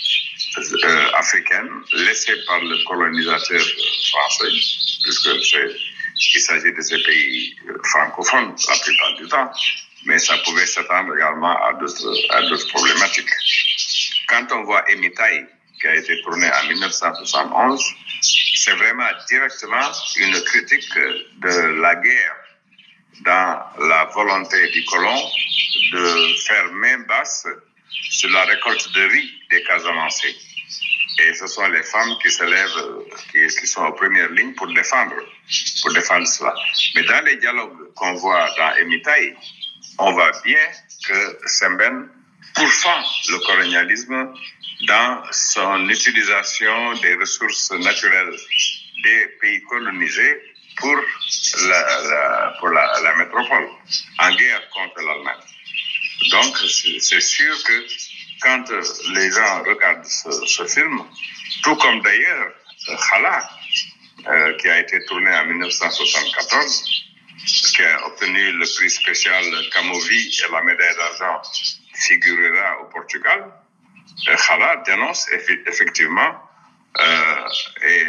euh, africaine laissée par le colonisateur français, puisque c'est, il s'agit de ces pays francophones la plupart du temps, mais ça pouvait s'étendre également à d'autres, à d'autres problématiques. Quand on voit Emitaï, qui a été tourné en mille neuf cent soixante et onze, c'est vraiment directement une critique de la guerre dans la volonté du colon de faire main basse sur la récolte de riz des Casamançais. Et ce sont les femmes qui se lèvent, qui, qui sont en première ligne pour défendre, pour défendre cela. Mais dans les dialogues qu'on voit dans Emitaï, on voit bien que Semben pourfend le colonialisme dans son utilisation des ressources naturelles des pays colonisés pour la, la, pour la, la métropole, en guerre contre l'Allemagne. Donc, c'est, c'est sûr que quand les gens regardent ce, ce film, tout comme d'ailleurs Khala, euh, qui a été tourné en mille neuf cent soixante-quatorze, qui a obtenu le prix spécial Camovi et la médaille d'argent Figueira au Portugal, Khala dénonce effectivement euh, et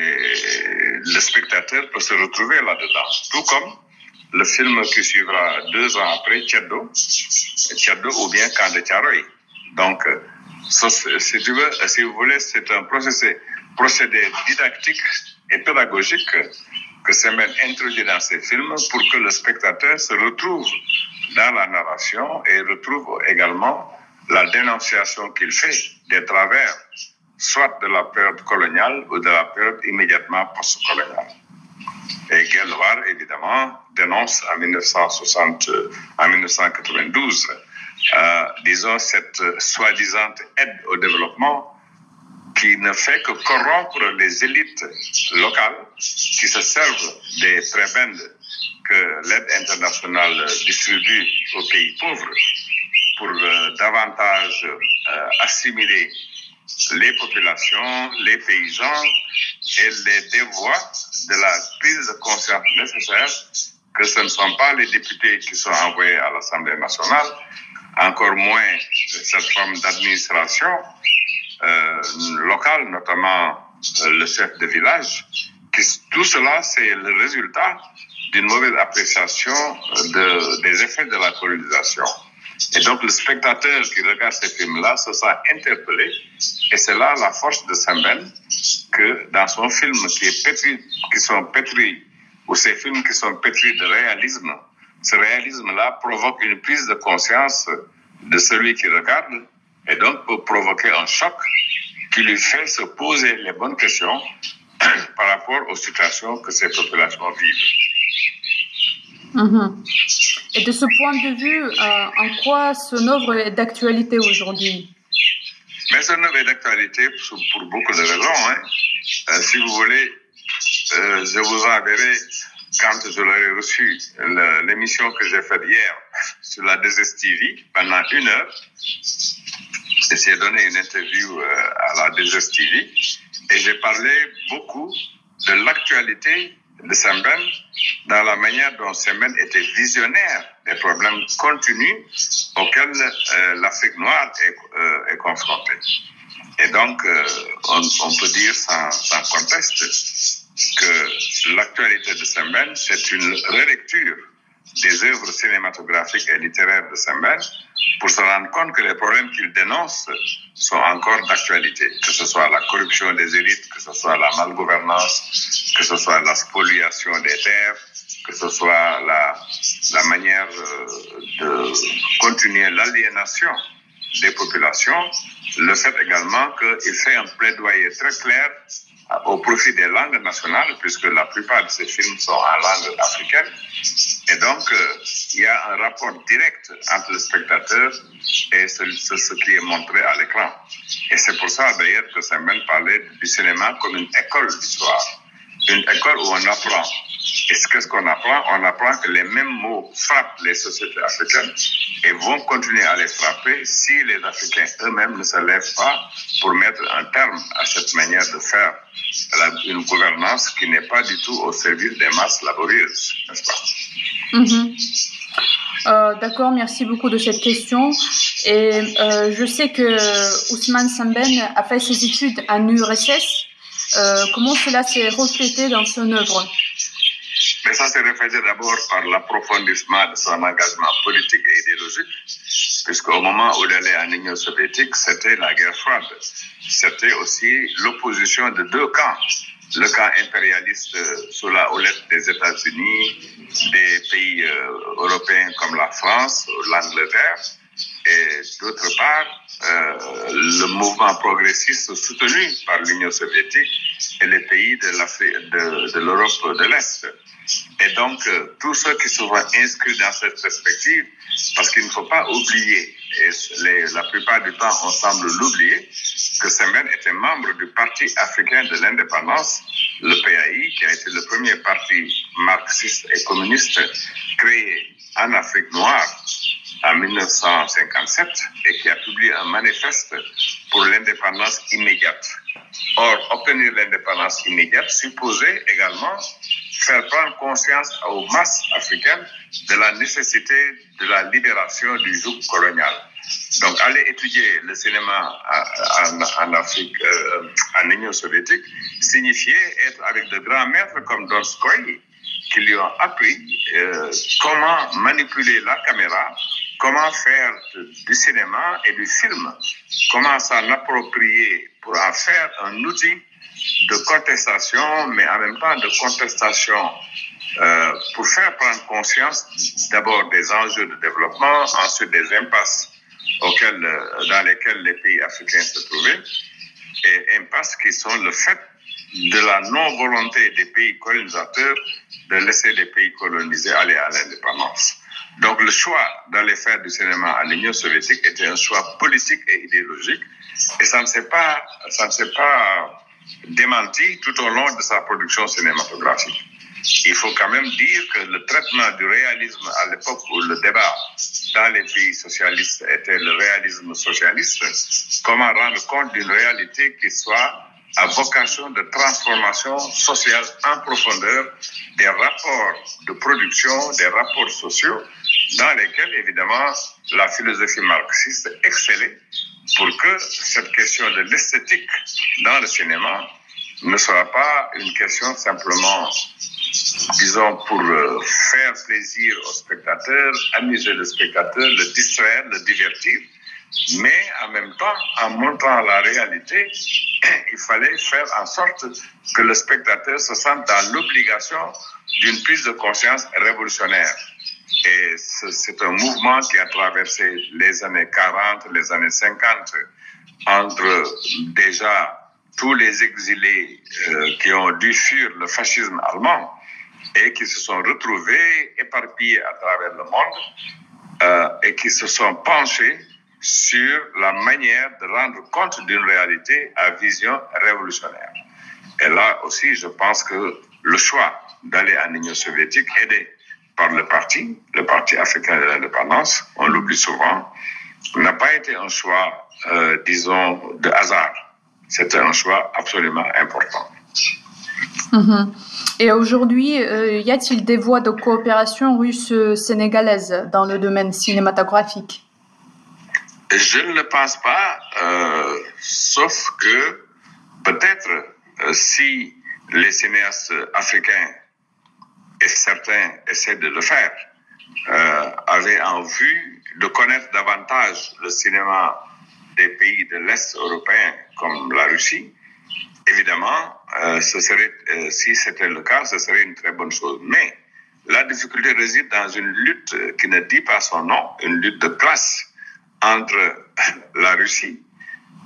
le spectateur peut se retrouver là-dedans. Tout comme le film qui suivra deux ans après, Tchaddo, Tchaddo ou bien Camp de Thiaroye. Donc, si, tu veux, si vous voulez, c'est un procédé, procédé didactique et pédagogique que Semben introduit dans ces films pour que le spectateur se retrouve dans la narration et retrouve également la dénonciation qu'il fait des travers, soit de la période coloniale ou de la période immédiatement post-coloniale. Et Gelwar, évidemment, dénonce en mille neuf cent soixante, en mille neuf cent quatre-vingt-douze, euh, disons, cette soi-disant aide au développement qui ne fait que corrompre les élites locales qui se servent des prébendes que l'aide internationale distribue aux pays pauvres pour euh, davantage euh, assimiler les populations, les paysans et les dévoie de la prise de conscience nécessaire que ce ne sont pas les députés qui sont envoyés à l'Assemblée nationale, encore moins cette forme d'administration euh, locale, notamment euh, le chef de village. Qui, tout cela, c'est le résultat d'une mauvaise appréciation de, des effets de la colonisation. Et donc, le spectateur qui regarde ces films-là se sent interpellé. Et c'est là la force de Semben, que dans son film qui, est pétri, qui sont pétris, ou ces films qui sont pétris de réalisme, ce réalisme-là provoque une prise de conscience de celui qui regarde, et donc peut provoquer un choc qui lui fait se poser les bonnes questions par rapport aux situations que ces populations vivent. Mmh. Et de ce point de vue, euh, en quoi son œuvre est d'actualité aujourd'hui? Mais son œuvre est d'actualité pour, pour beaucoup de raisons. Hein. Euh, si vous voulez, euh, je vous enverrai, quand je l'aurai reçu, le, l'émission que j'ai faite hier sur la D S T V pendant une heure. J'ai donné une interview euh, à la D S T V et j'ai parlé beaucoup de l'actualité de Semben dans la manière dont Semben était visionnaire des problèmes continus auxquels euh, l'Afrique noire est, euh, est confrontée. Et donc, euh, on, on peut dire sans, sans conteste que l'actualité de Semben, c'est une relecture des œuvres cinématographiques et littéraires de Semben pour se rendre compte que les problèmes qu'il dénonce sont encore d'actualité, que ce soit la corruption des élites, que ce soit la malgouvernance, que ce soit la spoliation des terres, que ce soit la, la manière de continuer l'aliénation des populations, le fait également qu'il fait un plaidoyer très clair au profit des langues nationales, puisque la plupart de ces films sont en langue africaine. Et donc, euh, il y a un rapport direct entre le spectateur et ce, ce, ce qui est montré à l'écran. Et c'est pour ça, d'ailleurs, que Sembène parlait du cinéma comme une école d'histoire. Une école où on apprend. Et qu'est-ce qu'on apprend? On apprend que les mêmes mots frappent les sociétés africaines et vont continuer à les frapper si les Africains eux-mêmes ne se lèvent pas pour mettre un terme à cette manière de faire une gouvernance qui n'est pas du tout au service des masses laborieuses, n'est-ce pas? Mm-hmm. Euh, d'accord, merci beaucoup de cette question. Et euh, je sais que Ousmane Sembène a fait ses études en U R S S. Euh, comment cela s'est reflété dans son œuvre? Mais ça s'est reflété d'abord par l'approfondissement de son engagement politique et idéologique, puisqu'au moment où il allait en Union soviétique, c'était la guerre froide. C'était aussi l'opposition de deux camps. Le camp impérialiste sous la houlette des États-Unis, des pays euh, européens comme la France, l'Angleterre, et d'autre part, euh, le mouvement progressiste soutenu par l'Union soviétique et les pays de, de, de l'Europe de l'Est. Et donc, euh, tous ceux qui sont inscrits dans cette perspective, parce qu'il ne faut pas oublier, et les, la plupart du temps on semble l'oublier, que Sembène était membre du Parti africain de l'indépendance, le P A I, qui a été le premier parti marxiste et communiste créé en Afrique noire en mille neuf cent cinquante-sept et qui a publié un manifeste pour l'indépendance immédiate. Or, obtenir l'indépendance immédiate supposait également faire prendre conscience aux masses africaines de la nécessité de la libération du joug colonial. Donc, aller étudier le cinéma en, en Afrique, euh, en Union soviétique, signifiait être avec de grands maîtres comme Donskoy, qui lui ont appris euh, comment manipuler la caméra, comment faire du cinéma et du film, comment s'en approprier pour en faire un outil de contestation, mais en même temps de contestation euh, pour faire prendre conscience d'abord des enjeux de développement, ensuite des impasses auxquelles, dans lesquelles les pays africains se trouvaient, et impasses qui sont le fait de la non-volonté des pays colonisateurs de laisser les pays colonisés aller à l'indépendance. Donc le choix d'aller faire du cinéma à l'Union soviétique était un choix politique et idéologique, et ça ne s'est pas, ça ne s'est pas démenti tout au long de sa production cinématographique. Il faut quand même dire que le traitement du réalisme à l'époque où le débat dans les pays socialistes était le réalisme socialiste, comment rendre compte d'une réalité qui soit à vocation de transformation sociale en profondeur des rapports de production, des rapports sociaux, dans lesquels, évidemment, la philosophie marxiste excellait pour que cette question de l'esthétique dans le cinéma ne soit pas une question simplement, disons, pour faire plaisir au spectateur, amuser le spectateur, le distraire, le divertir, mais en même temps, en montrant la réalité, il fallait faire en sorte que le spectateur se sente dans l'obligation d'une prise de conscience révolutionnaire. Et c'est un mouvement qui a traversé les années quarante, les années cinquante, entre déjà tous les exilés euh, qui ont dû fuir le fascisme allemand et qui se sont retrouvés éparpillés à travers le monde euh, et qui se sont penchés sur la manière de rendre compte d'une réalité à vision révolutionnaire. Et là aussi, je pense que le choix d'aller en Union soviétique, aidé par le parti, le Parti africain de l'indépendance, on l'oublie souvent, n'a pas été un choix, euh, disons, de hasard. C'était un choix absolument important. Mmh. Et aujourd'hui, euh, y a-t-il des voies de coopération russe-sénégalaise dans le domaine cinématographique? Je ne le pense pas, euh, sauf que peut-être euh, si les cinéastes africains, et certains essaient de le faire, euh, avaient en vue de connaître davantage le cinéma des pays de l'Est européen comme la Russie, évidemment, euh, ce serait, euh, si c'était le cas, ce serait une très bonne chose. Mais la difficulté réside dans une lutte qui ne dit pas son nom, une lutte de classe entre la Russie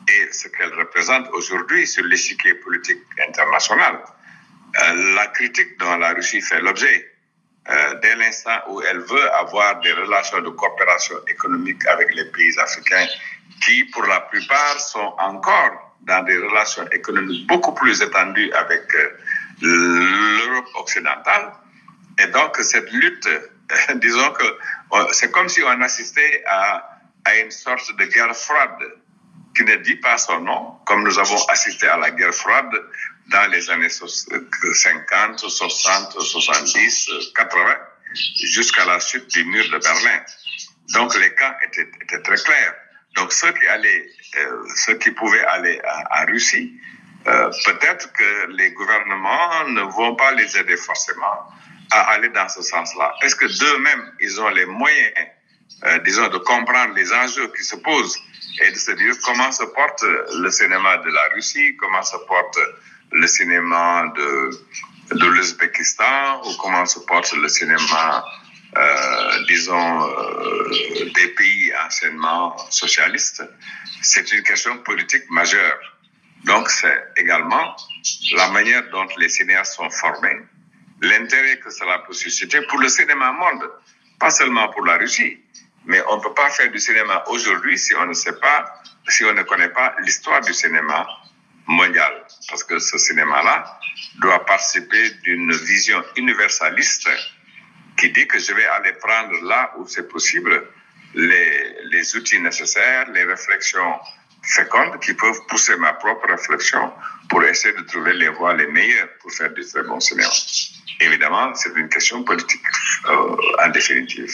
et ce qu'elle représente aujourd'hui sur l'échiquier politique international. Euh, la critique dont la Russie fait l'objet, euh, dès l'instant où elle veut avoir des relations de coopération économique avec les pays africains, qui pour la plupart sont encore dans des relations économiques beaucoup plus étendues avec euh, l'Europe occidentale. Et donc cette lutte, euh, disons que euh, c'est comme si on assistait à, à une sorte de guerre froide qui ne dit pas son nom, comme nous avons assisté à la guerre froide dans les années cinquante, soixante, soixante-dix, quatre-vingts, jusqu'à la chute du mur de Berlin. Donc les camps étaient, étaient très clairs. Donc ceux qui allaient, euh, ceux qui pouvaient aller à, à Russie, euh, peut-être que les gouvernements ne vont pas les aider forcément à aller dans ce sens-là. Est-ce que d'eux-mêmes, ils ont les moyens, euh, disons, de comprendre les enjeux qui se posent et de se dire comment se porte le cinéma de la Russie, comment se porte le cinéma de, de l'Ouzbékistan, ou comment se porte le cinéma, euh, disons, euh, des pays anciennement socialistes. C'est une question politique majeure. Donc c'est également la manière dont les cinéastes sont formés, l'intérêt que cela peut susciter pour le cinéma monde, pas seulement pour la Russie. Mais on ne peut pas faire du cinéma aujourd'hui si on ne sait pas, si on ne connaît pas l'histoire du cinéma mondial. Parce que ce cinéma-là doit participer d'une vision universaliste qui dit que je vais aller prendre là où c'est possible les, les outils nécessaires, les réflexions fécondes qui peuvent pousser ma propre réflexion pour essayer de trouver les voies les meilleures pour faire du très bon cinéma. Évidemment, c'est une question politique euh, en définitive.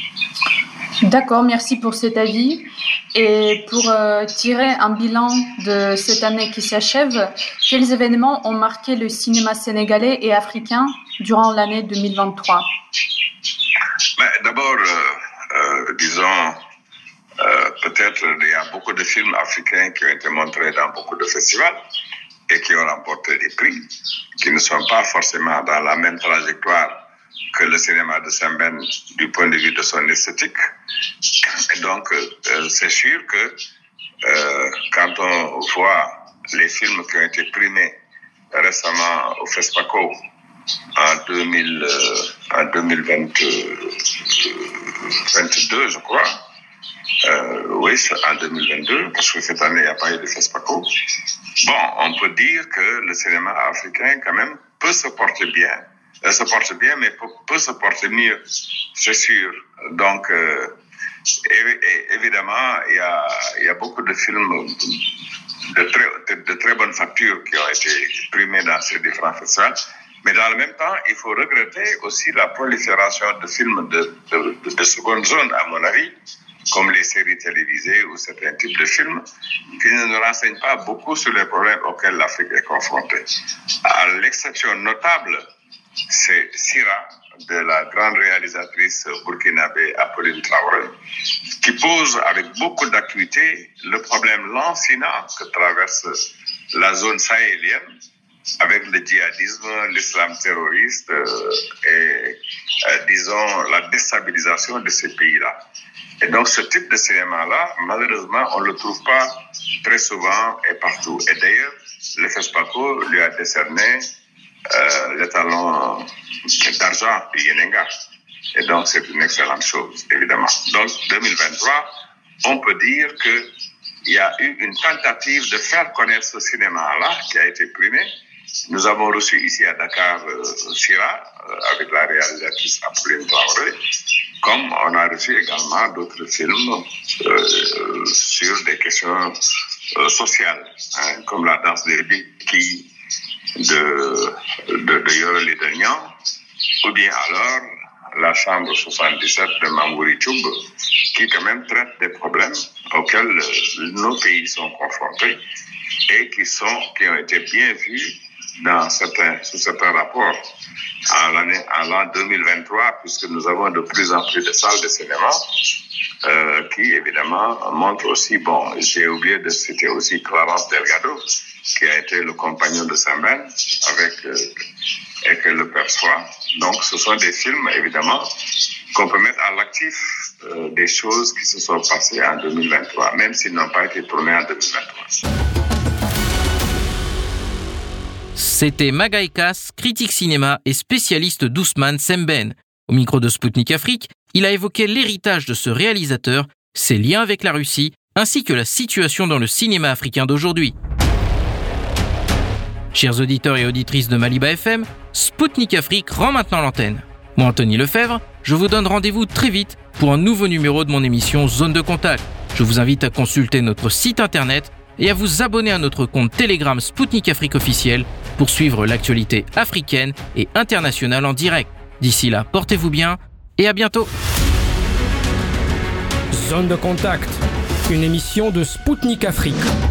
D'accord, merci pour cet avis. Et pour euh, tirer un bilan de cette année qui s'achève, quels événements ont marqué le cinéma sénégalais et africain durant l'année deux mille vingt-trois? Ben, d'abord, euh, euh, disons, euh, peut-être il y a beaucoup de films africains qui ont été montrés dans beaucoup de festivals et qui ont remporté des prix, qui ne sont pas forcément dans la même trajectoire que le cinéma de Sembène du point de vue de son esthétique. Et donc, euh, c'est sûr que euh, quand on voit les films qui ont été primés récemment au FESPACO en, deux mille, euh, en deux mille vingt-deux, je crois, euh, oui, en deux mille vingt-deux, parce que cette année, il n'y a pas eu de FESPACO. Bon, on peut dire que le cinéma africain, quand même, peut se porter bien. Elle se porte bien, mais peut, peut se porter mieux, c'est sûr. Donc, euh, évidemment, il y a, il y a beaucoup de films de très, de, de très bonne facture qui ont été primés dans ces différents festivals. Mais dans le même temps, il faut regretter aussi la prolifération de films de, de, de, de seconde zone, à mon avis, comme les séries télévisées ou certains types de films, qui ne nous renseignent pas beaucoup sur les problèmes auxquels l'Afrique est confrontée. À l'exception notable, c'est Sira, de la grande réalisatrice burkinabé Apolline Traoré, qui pose avec beaucoup d'acuité le problème lancinant que traverse la zone sahélienne avec le djihadisme, l'islam terroriste euh, et, euh, disons, la déstabilisation de ces pays-là. Et donc, ce type de cinéma-là, malheureusement, on ne le trouve pas très souvent et partout. Et d'ailleurs, le FESPACO lui a décerné Euh, l'étalon d'argent du Yenenga. Et donc, c'est une excellente chose, évidemment. Donc, deux mille vingt-trois, on peut dire qu'il y a eu une tentative de faire connaître ce cinéma-là qui a été primé. Nous avons reçu ici à Dakar euh, Sira, euh, avec la réalisatrice Apolline Traoré, comme on a reçu également d'autres films euh, sur des questions euh, sociales, hein, comme La danse des Biki de, de, de Yoreli de Niang, ou bien alors la chambre soixante-dix-sept de Mambouri Tchoub, qui quand même traite des problèmes auxquels nos pays sont confrontés et qui, sont, qui ont été bien vus dans certains, sous certains rapports en l'année, en l'an deux mille vingt-trois, puisque nous avons de plus en plus de salles de cinéma euh, qui, évidemment, montrent aussi, bon, j'ai oublié de citer aussi Clarence Delgado, qui a été le compagnon de Sembène, avec euh, et que le perçoit. Donc, ce sont des films, évidemment, qu'on peut mettre à l'actif euh, des choses qui se sont passées en deux mille vingt-trois, même s'ils n'ont pas été tournés en deux mille vingt-trois. C'était Magaïkas, critique cinéma et spécialiste d'Ousmane Sembène. Au micro de Spoutnik Afrique, il a évoqué l'héritage de ce réalisateur, ses liens avec la Russie, ainsi que la situation dans le cinéma africain d'aujourd'hui. Chers auditeurs et auditrices de Maliba F M, Spoutnik Afrique rend maintenant l'antenne. Moi, Anthony Lefebvre, je vous donne rendez-vous très vite pour un nouveau numéro de mon émission Zone de Contact. Je vous invite à consulter notre site internet et à vous abonner à notre compte Telegram Spoutnik Afrique officiel pour suivre l'actualité africaine et internationale en direct. D'ici là, portez-vous bien et à bientôt. Zone de Contact, une émission de Spoutnik Afrique.